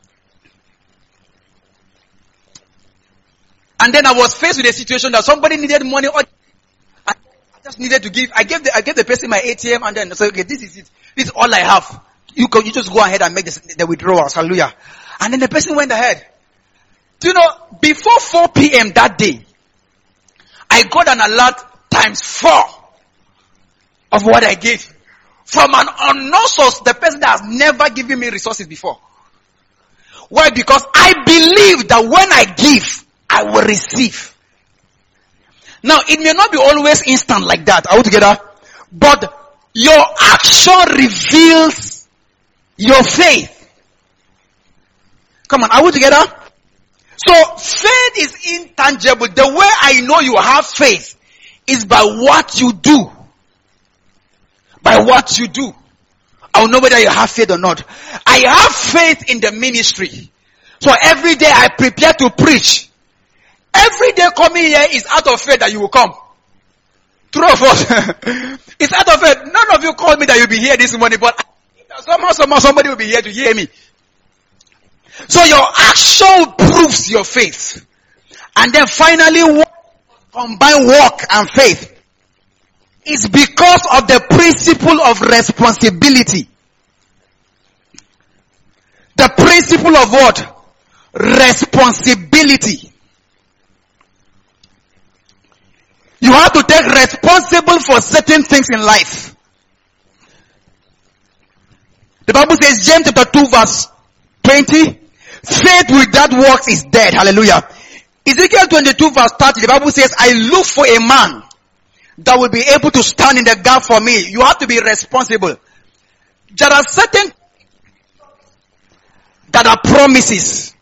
And then I was faced with a situation that somebody needed money, or I just needed to give. I gave the person my ATM, and then I said, okay, this is it. This is all I have You just go ahead and make the withdrawals. Hallelujah. And then the person went ahead. Do you know, before 4 p.m. that day, I got an alert times 4 of what I gave. From an unknown source, the person that has never given me resources before. Why? Because I believe that when I give, I will receive. Now, it may not be always instant like that. Are we together? But your action reveals your faith. Come on, are we together? So, faith is intangible. The way I know you have faith is by what you do. By what you do. I'll know whether you have faith or not. I have faith in the ministry. So every day I prepare to preach. Every day coming here is out of faith that you will come. True or false? It's out of faith. None of you called me that you'll be here this morning, but somehow somebody will be here to hear me. So your action proves your faith. And then finally, combine work and faith. It's because of the principle of responsibility. The principle of what? Responsibility. You have to take responsible for certain things in life. The Bible says, James chapter 2 verse 20, faith without works is dead. Hallelujah. Ezekiel 22 verse 30, the Bible says, I look for a man that will be able to stand in the gap for me. You have to be responsible. There are certain that are promises.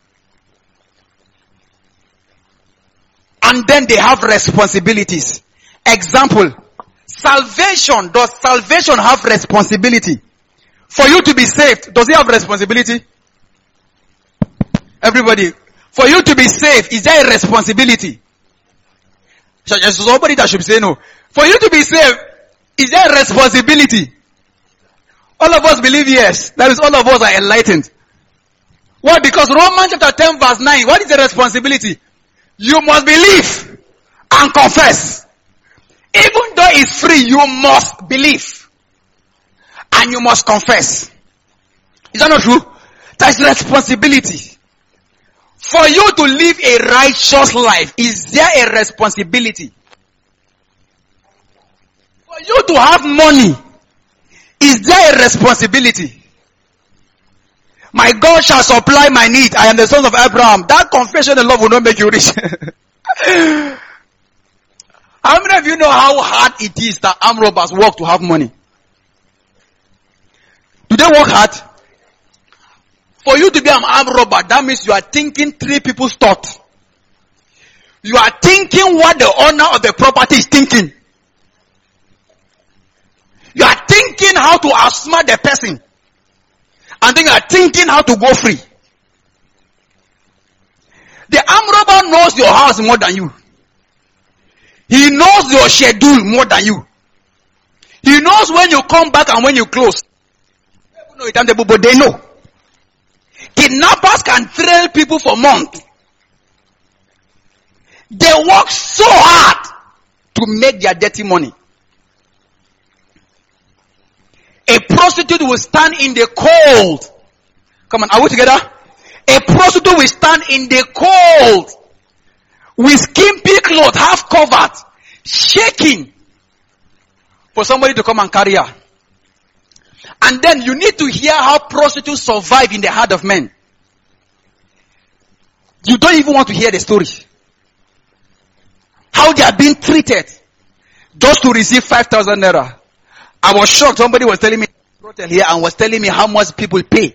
And then they have responsibilities. Example, salvation. Does salvation have responsibility? For you to be saved, does it have responsibility? Everybody, for you to be saved, is there a responsibility? There's somebody that should say no. For you to be saved, is there a responsibility? All of us believe yes. That is, all of us are enlightened. Why? Because Romans chapter 10 verse 9, what is the responsibility? You must believe and confess. Even though it's free, you must believe. And you must confess. Is that not true? That's responsibility. For you to live a righteous life, is there a responsibility? For you to have money, is there a responsibility? My God shall supply my need. I am the son of Abraham. That confession and love will not make you rich. How many of you know how hard it is that armed robbers work to have money? Do they work hard? For you to be an armed robber, that means you are thinking 3 people's thoughts. You are thinking what the owner of the property is thinking. You are thinking how to outsmart the person. And then you are thinking how to go free. The armed robber knows your house more than you. He knows your schedule more than you. He knows when you come back and when you close. People know it, but they know. Kidnappers can trail people for months. They work so hard to make their dirty money. A prostitute will stand in the cold. Come on, are we together? A prostitute will stand in the cold with skimpy clothes, half covered, shaking for somebody to come and carry her. And then you need to hear how prostitutes survive in the heart of men. You don't even want to hear the story. How they are being treated just to receive 5,000 naira. I was shocked. Somebody was telling me here and was telling me how much people pay.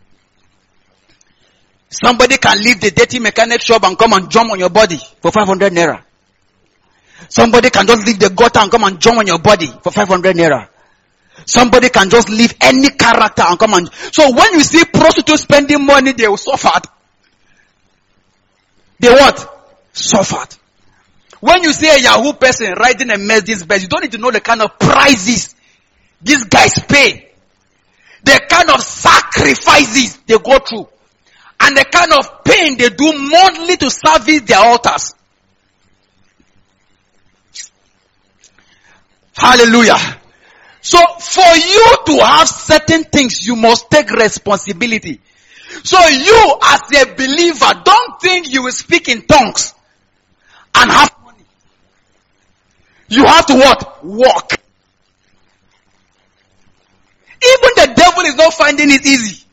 Somebody can leave the dirty mechanic shop and come and jump on your body for 500 naira. Somebody can just leave the gutter and come and jump on your body for 500 naira. Somebody can just leave any character and come and... So when you see prostitutes spending money, they will suffer. They what? Suffered. When you see a Yahoo person riding a Mercedes Benz, you don't need to know the kind of prices these guys pay. The kind of sacrifices they go through. And the kind of pain they do monthly to service their altars. Hallelujah. So for you to have certain things, you must take responsibility. So you as a believer, don't think you will speak in tongues and have money. You have to what? Walk. Even the devil is not finding it easy.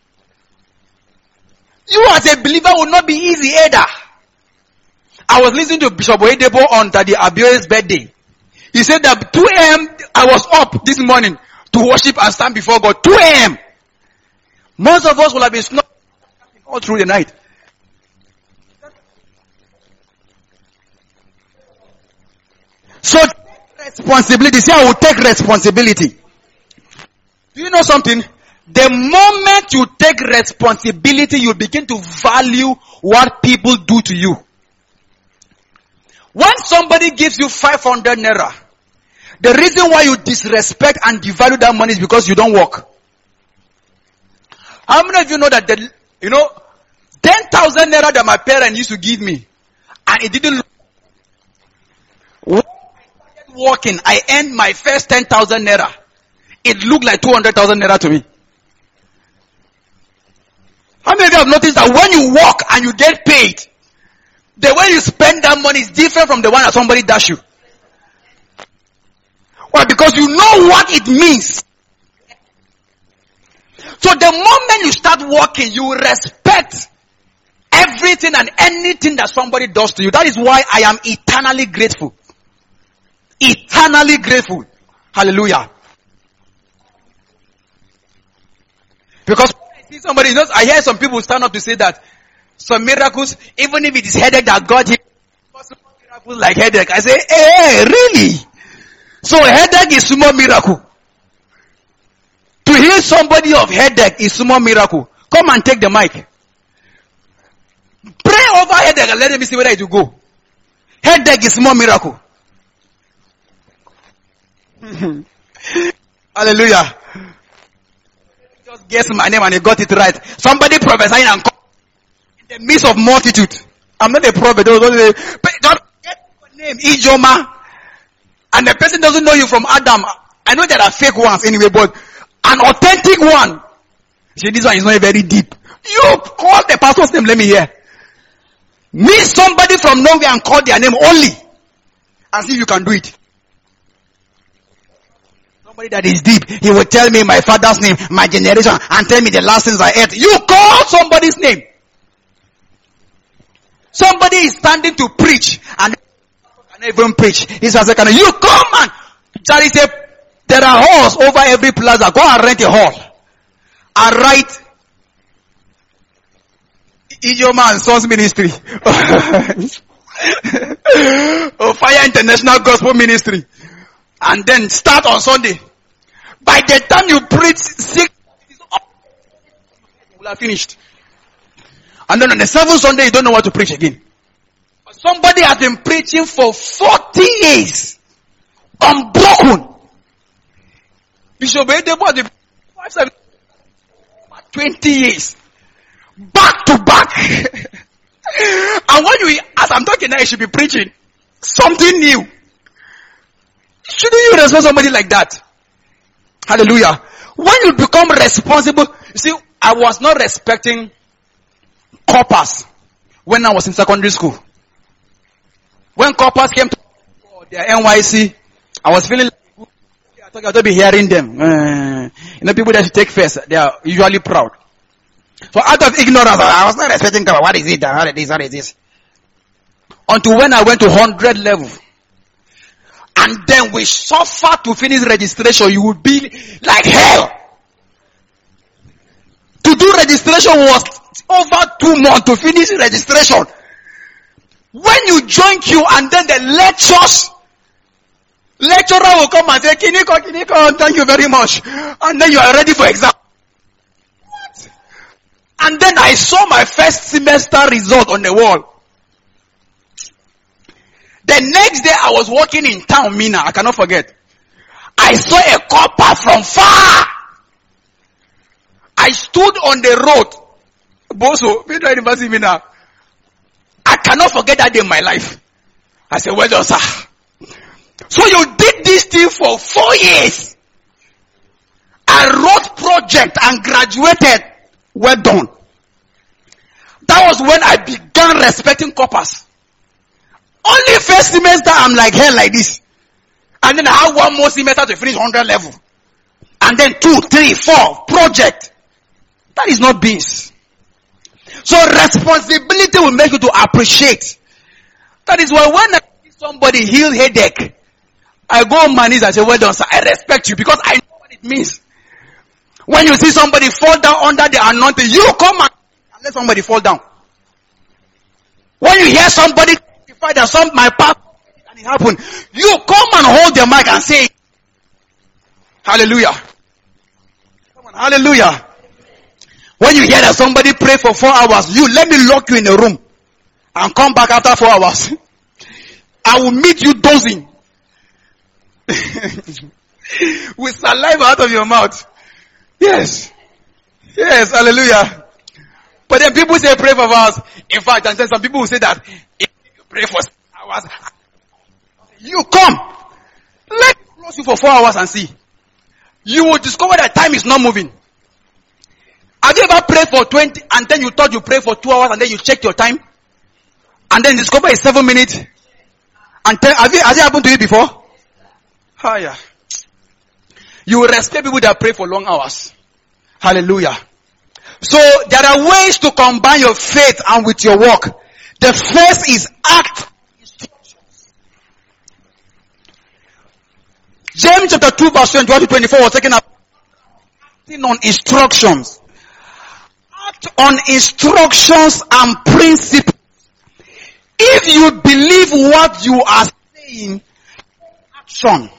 You as a believer will not be easy either. I was listening to Bishop Oyedepo on Daddy Abio's birthday. He said that 2 a.m. I was up this morning to worship and stand before God. 2 a.m. Most of us will have been snoring all through the night. So responsibility. See, I will take responsibility. Do you know something? The moment you take responsibility, you begin to value what people do to you. When somebody gives you 500 naira, the reason why you disrespect and devalue that money is because you don't work. How many of you know that 10,000 naira that my parents used to give me, and it didn't look. When I started working, I earned my first 10,000 naira. It looked like 200,000 naira to me. How many of you have noticed that when you work and you get paid, the way you spend that money is different from the one that somebody dash you? Why? Because you know what it means. So the moment you start working, you respect everything and anything that somebody does to you. That is why I am eternally grateful. Eternally grateful. Hallelujah. Because when I see somebody, I hear some people stand up to say that some miracles, even if it is headache that God healed, miracles like headache. I say, hey, really? So headache is small miracle. To heal somebody of headache is small miracle. Come and take the mic. Pray over headache and let me see whether it will go. Headache is small miracle. Hallelujah. Just guess my name and you got it right. Somebody prophesying and in the midst of multitude. I'm not a prophet. Just get your name, Ijoma. And the person doesn't know you from Adam. I know there are fake ones anyway, but an authentic one. See, this one is not very deep. You call the pastor's name, let me hear. Meet somebody from nowhere and call their name only. And see if you can do it. Somebody that is deep, he will tell me my father's name, my generation, and tell me the last things I ate. You call somebody's name. Somebody is standing to preach and can even preach. He says, you come and there are halls over every plaza. Go and rent a hall. And write Ijoma and Sons Ministry. Or Fire International Gospel Ministry. And then start on Sunday. By the time you preach 6, you will have finished. And then on the 7th Sunday, you don't know what to preach again. Somebody has been preaching for 40 years. Unbroken. Bishop Oyedepo has been 20 years. Back to back. And when as I'm talking now, you should be preaching something new. Shouldn't you respect somebody like that? Hallelujah. When you become responsible, you see, I was not respecting corpers when I was in secondary school. When corpers came to their NYC, I was feeling like I thought I'd be hearing them. People that should take first, they are usually proud. So out of ignorance, I was not respecting corpers. What is it? How is this? Until when I went to 100 level. And then we suffer to finish registration. You would be like hell. To do registration was over 2 months to finish registration. When you join queue and then the lecturer will come and say, Kiniko, thank you very much. And then you are ready for exam. What? And then I saw my first semester result on the wall. The next day I was walking in town, Mina, I cannot forget. I saw a copper from far. I stood on the road. Boso, Pedro University, Mina. I cannot forget that day in my life. I said, well done, sir. So you did this thing for 4 years. I wrote project and graduated. Well done. That was when I began respecting corpers. Only first semester, I'm like hell like this. And then I have one more semester to finish 100 level. And then 2, 3, 4, project. That is not beans. So responsibility will make you to appreciate. That is why when I see somebody heal headache, I go on my knees and say, well done, sir. I respect you because I know what it means. When you see somebody fall down under the anointing, you come and let somebody fall down. When you hear somebody testify that my pastor and it happened, you come and hold the mic and say, hallelujah. Come on, hallelujah. When you hear that somebody pray for 4 hours, you let me lock you in a room and come back after 4 hours. I will meet you dozing. With saliva out of your mouth. Yes. Yes, hallelujah. But then people say pray for hours. In fact, and then some people will say that if you pray for 6 hours, you come. Let me close you for 4 hours and see. You will discover that time is not moving. Have you ever prayed for 20 and then you thought you pray for 2 hours and then you check your time? And then discover it's 7 minutes? And has it happened to you before? Oh yeah. You will respect people that pray for long hours. Hallelujah. So there are ways to combine your faith and with your work. The first is act instructions. James chapter 2 verse 21 to 24 was taken up acting on instructions. Act on instructions and principles. If you believe what you are saying, action.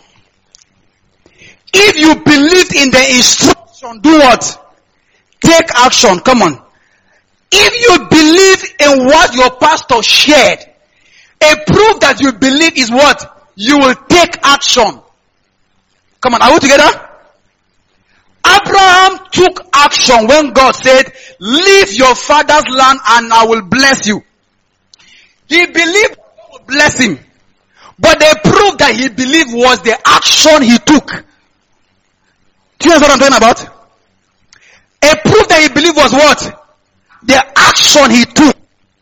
If you believe in the instruction, do what? Take action. Come on. If you believe in what your pastor shared, a proof that you believe is what? You will take action. Come on, are we together? Abraham took action when God said, leave your father's land and I will bless you. He believed God would bless him. But the proof that he believed was the action he took. Do you know what I'm talking about? A proof that he believed was what? The action he took.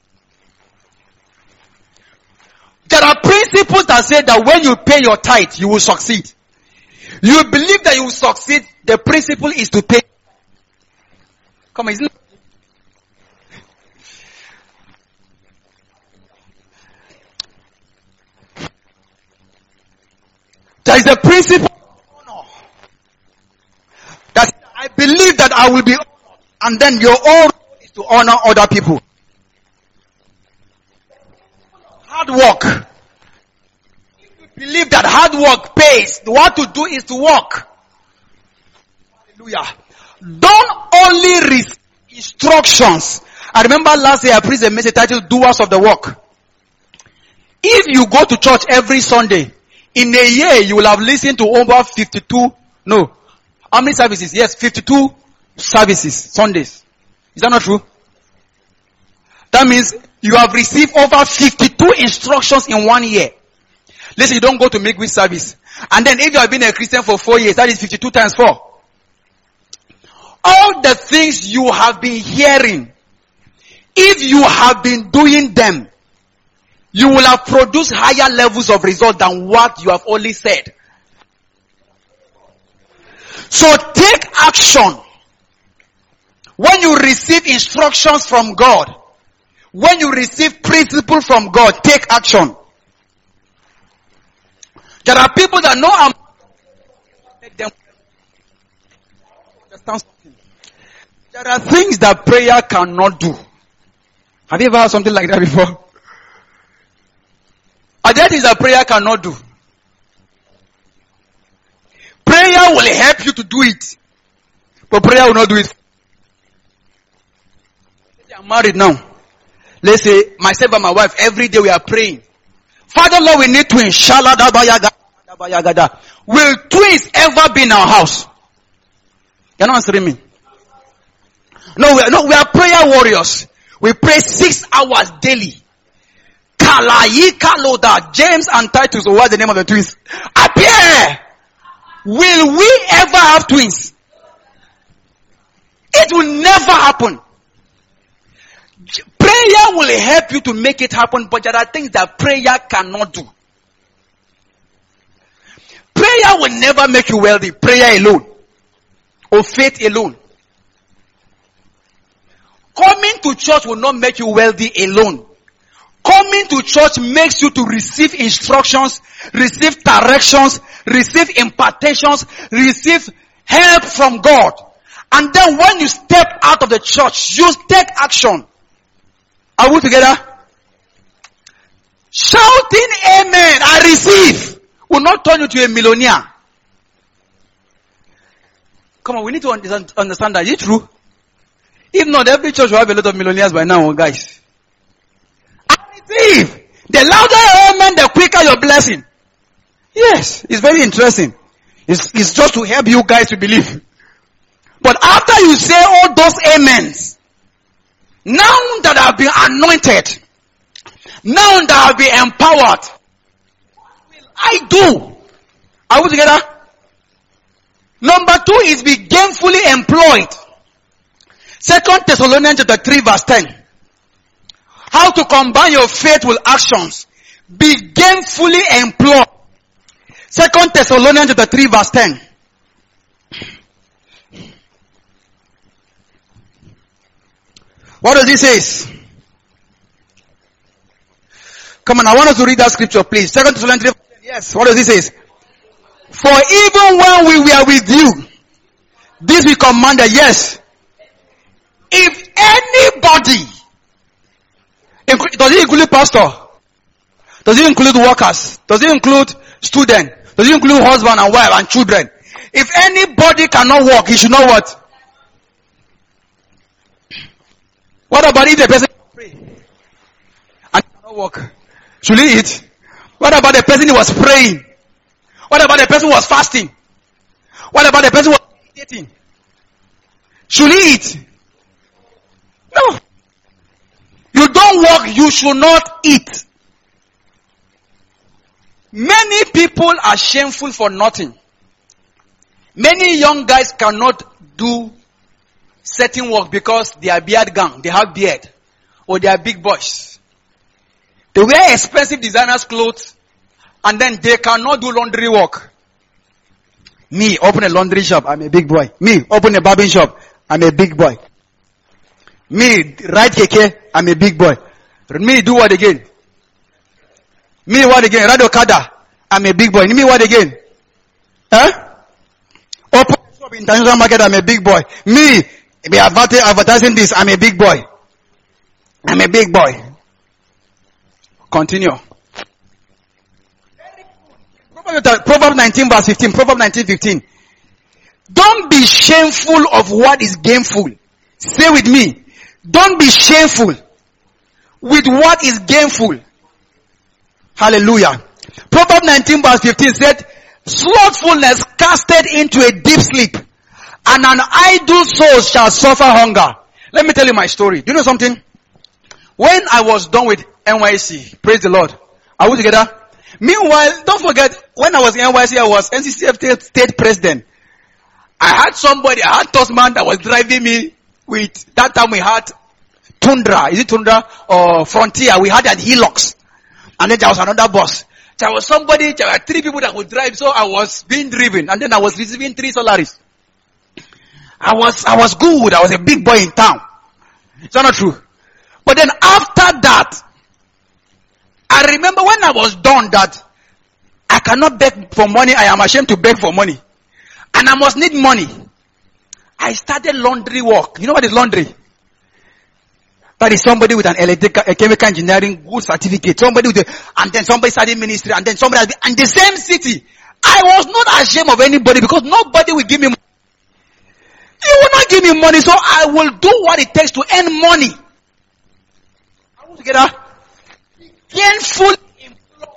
There are principles that say that when you pay your tithe, you will succeed. You believe that you will succeed, the principle is to pay. Come on, isn't it? There is a principle of honor. That I believe that I will be honored, and then your own is to honor other people. Hard work. If you believe that hard work pays, what to do is to work. Hallelujah. Don't only receive instructions. I remember last year I preached a message titled Doers of the Work. If you go to church every Sunday, in a year you will have listened to over 52, no, how many services? Yes, 52 services, Sundays. Is that not true? That means you have received over 52 instructions in 1 year. Listen, you don't go to midweek service. And then if you have been a Christian for 4 years, that is 52 times 4. All the things you have been hearing, if you have been doing them, you will have produced higher levels of result than what you have only said. So take action. When you receive instructions from God, when you receive principle from God, take action. There are people that know I'm make them understand something. There are things that prayer cannot do. Have you ever heard something like that before? Are there things that prayer cannot do? Prayer will help you to do it, but prayer will not do it. I'm married now. Let's say myself and my wife, every day we are praying. Father Lord, we need twins. Will twins ever be in our house? You're not answering me. No, we are prayer warriors. We pray 6 hours daily. James and Titus, or what's the name of the twins? Appear! Will we ever have twins? It will never happen. Prayer will help you to make it happen, but there are things that prayer cannot do. Prayer will never make you wealthy. Prayer alone. Or faith alone. Coming to church will not make you wealthy alone. Coming to church makes you to receive instructions, receive directions, receive impartations, receive help from God. And then when you step out of the church, you take action. Are we together? Shouting amen, I receive, will not turn you to a millionaire. Come on, we need to understand that. Is it true? If not, every church will have a lot of millionaires by now, guys. I receive. The louder amen, the quicker your blessing. Yes, it's very interesting. It's just to help you guys to believe. But after you say all those amens, now that I've been anointed, now that I've been empowered, what will I do? Are we together? Number 2 is be gainfully employed. 2 Thessalonians chapter 3 verse 10. How to combine your faith with actions. Be gainfully employed. 2 Thessalonians chapter 3 verse 10. What does it say? Come on, I want us to read that scripture, please. 2 Thessalonians 3. Yes, what does it say? For even when we were with you, this we commanded, yes. If anybody, does it include pastor? Does it include workers? Does it include student? Does it include husband and wife and children? If anybody cannot walk, he should not what? What about if the person pray and cannot walk? Should he eat? What about the person who was praying? What about the person who was fasting? What about the person who was meditating? Should he eat? No. You don't walk, you should not eat. Many people are shameful for nothing. Many young guys cannot do certain work because they are beard gang, they have beard, or they are big boys. They wear expensive designers clothes, and then they cannot do laundry work. Me, open a laundry shop, I'm a big boy. Me, open a barbing shop, I'm a big boy. Me, ride keke, I'm a big boy. Me, do what again? Me, what again? Ride Okada, I'm a big boy. Me, what again? Huh? Open a shop in international market, I'm a big boy. Me, be advertising this, I'm a big boy. I'm a big boy. Continue. Proverbs 19 verse 15. Proverbs 19:15. Don't be shameful of what is gainful. Say with me. Don't be shameful with what is gainful. Hallelujah. Proverbs 19 verse 15 said, slothfulness casted into a deep sleep, and an idle soul shall suffer hunger. Let me tell you my story. Do you know something? When I was done with NYC, praise the Lord, are we together? Meanwhile, don't forget, when I was in NYC, I was NCCF state president. I had Tosman that was driving me with, that time we had Tundra. Is it Tundra or Frontier? We had that Hilux. And then there was another bus. There was 3 people that would drive, so I was being driven. And then I was receiving 3 salaries. I was good. I was a big boy in town. Is that not true? But then after that, I remember when I was done that I cannot beg for money. I am ashamed to beg for money. And I must need money. I started laundry work. You know what is laundry? That is somebody with an a chemical engineering good certificate. And then somebody started ministry, and then somebody else, and the same city. I was not ashamed of anybody because nobody will give me money. You will not give me money, so I will do what it takes to earn money. Are we together? Gainful employment.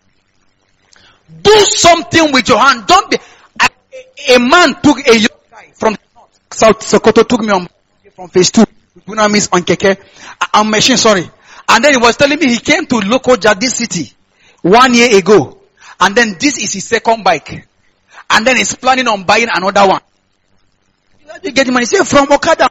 Do something with your hand. Don't be. A man took a young guy from South Sokoto, took me on from phase 2. Miss on keke, on machine, sorry. And then he was telling me he came to Lokoja, this city, 1 year ago. And then this is his second bike. And then he's planning on buying another one. Where do you get the money? He said, from Okada.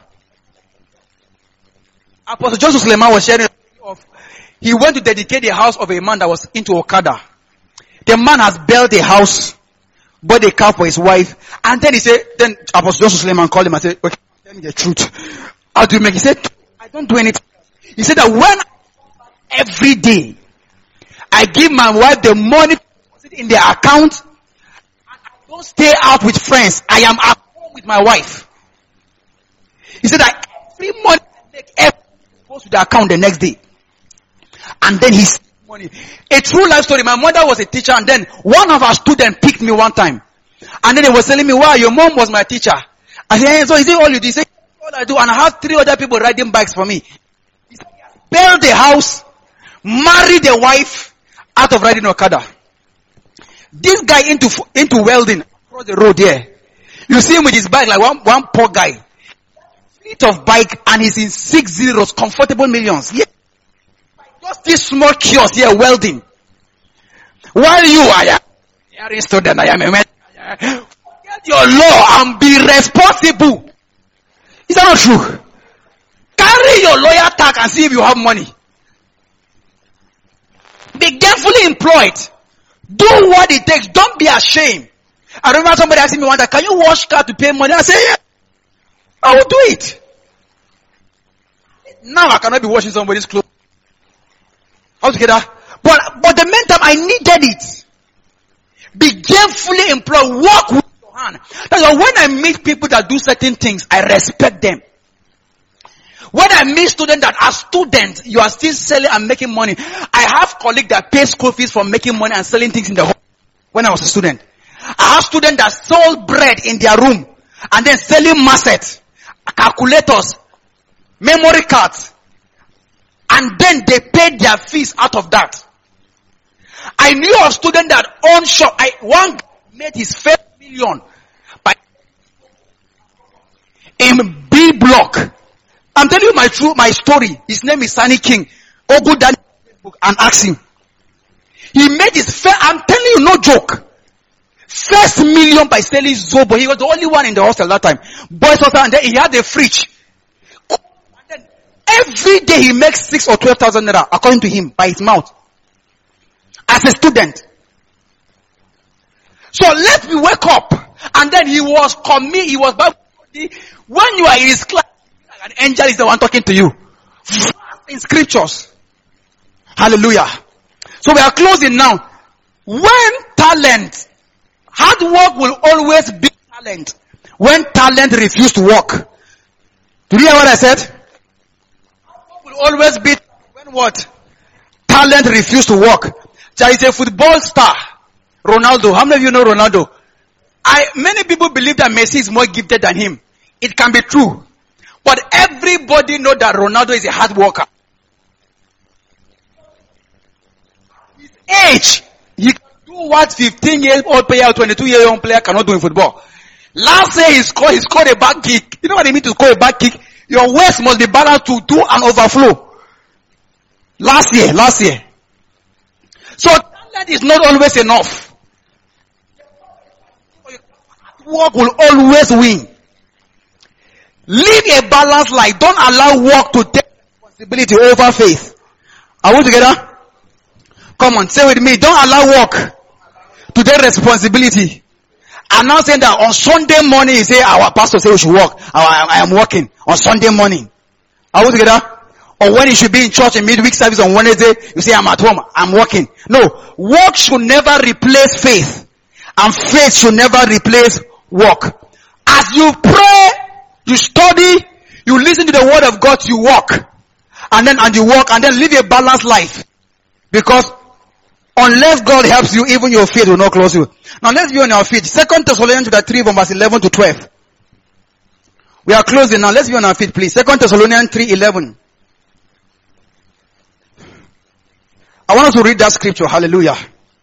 Apostle Joseph Suleiman was sharing of, he went to dedicate the house of a man that was into Okada. The man has built a house, bought a car for his wife, and then he said, then Apostle Joseph Suleiman called him and said, okay, tell me the truth. How do you make? He said, I don't do anything. He said that when every day I give my wife the money in their account, and I don't stay out with friends. I am at home with my wife. He said that every money I make, goes to the account the next day. And then he said money. A true life story. My mother was a teacher, and then one of our students picked me one time. And then he was telling me, wow, your mom was my teacher. I said, hey, so is it all you do? He said, all I do. And I have 3 other people riding bikes for me. He said, build a house, marry the wife out of riding Okada. This guy into welding across the road here. You see him with his bike like one poor guy. Fleet of bike, and he's in 6 zeros, comfortable millions. Yeah. Just this small kiosk here welding. While you are a student, I am a man. Get your law and be responsible. Is that not true? Carry your lawyer tag and see if you have money. Be gainfully employed. Do what it takes. Don't be ashamed. I remember somebody asking me one time, can you wash car to pay money? I say, yeah, I will do it. Now I cannot be washing somebody's clothes. All together. But the meantime, I needed it. Be gainfully employed. Work with your hand. That's why when I meet people that do certain things, I respect them. When I meet students that are students, you are still selling and making money. I have colleagues that pay school fees for making money and selling things in the home when I was a student. I have students that sold bread in their room and then selling massets, calculators, memory cards, and then they paid their fees out of that. I knew a student that owned shop. One guy made his first million by in B block. I'm telling you my story. His name is Sunny King. Go down and ask him. He made his first, I'm telling you, no joke. First million by selling Zobo. He was the only one in the hostel that time. Boys hostel, and then he had a fridge. And then every day he makes 6,000 or 12,000 naira, according to him, by his mouth. As a student. So let me wake up. And then he was when you are in his class, an angel is the one talking to you. In scriptures. Hallelujah. So we are closing now. When talent, hard work will always be talent. When talent refuses to work. Do you hear what I said? Hard work will always be when what? Talent refuses to work. There is a football star, Ronaldo. How many of you know Ronaldo? Many people believe that Messi is more gifted than him. It can be true. But everybody knows that Ronaldo is a hard worker. His age, he can do what 15-year-old player or 22-year-old player cannot do in football. Last year he scored a back kick. You know what I mean to score a back kick? Your waist must be balanced to do an overflow. Last year. So talent is not always enough. Work will always win. Live a balanced life. Don't allow work to take responsibility over faith. Are we together? Come on, say with me. Don't allow work to take responsibility. I'm not saying that on Sunday morning you say our pastor say we should work. I am working on Sunday morning. Are we together? Or when you should be in church in midweek service on Wednesday, you say I'm at home. I'm working. No, work should never replace faith, and faith should never replace work. As you pray, you study, you listen to the word of God, you walk. And then live a balanced life. Because unless God helps you, even your faith will not close you. Now let's be on our feet. 2 Thessalonians 3 from verse 11 to 12. We are closing now. Let's be on our feet, please. 2 Thessalonians 3:11. I want us to read that scripture. Hallelujah.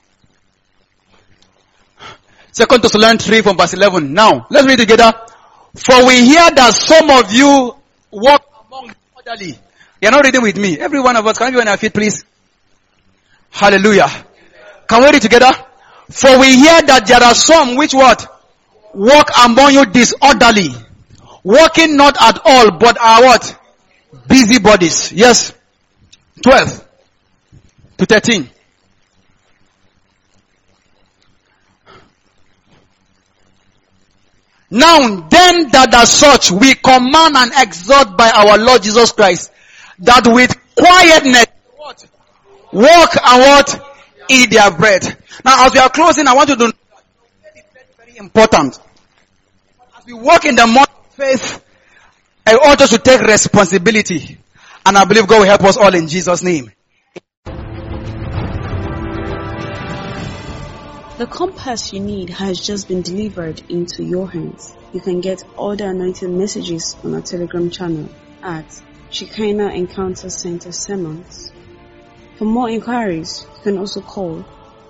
2 Thessalonians 3 from verse 11. Now, let's read together. For we hear that some of you walk among the orderly. You're not reading with me. Every one of us, can we be on our feet, please? Hallelujah. Can we read together? For we hear that there are some which what? Walk among you disorderly, Working not at all, but are what? Busybodies. Yes. 12 to 13. Now them that are such we command and exhort by our Lord Jesus Christ, that with quietness what? Walk and what? Eat their bread. Now as we are closing, I want you to know that it's very, very important. As we walk in the month of faith, I want us to take responsibility. And I believe God will help us all in Jesus' name. The compass you need has just been delivered into your hands. You can get all the anointed messages on our Telegram channel at Shekinah Encounter Center Sermons. For more inquiries, you can also call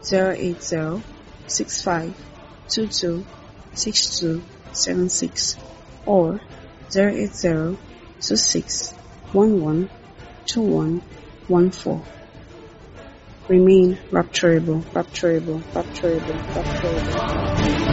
080-6522-6276 or 080-2611-2114. Remain rapturable, rapturable, rapturable, rapturable.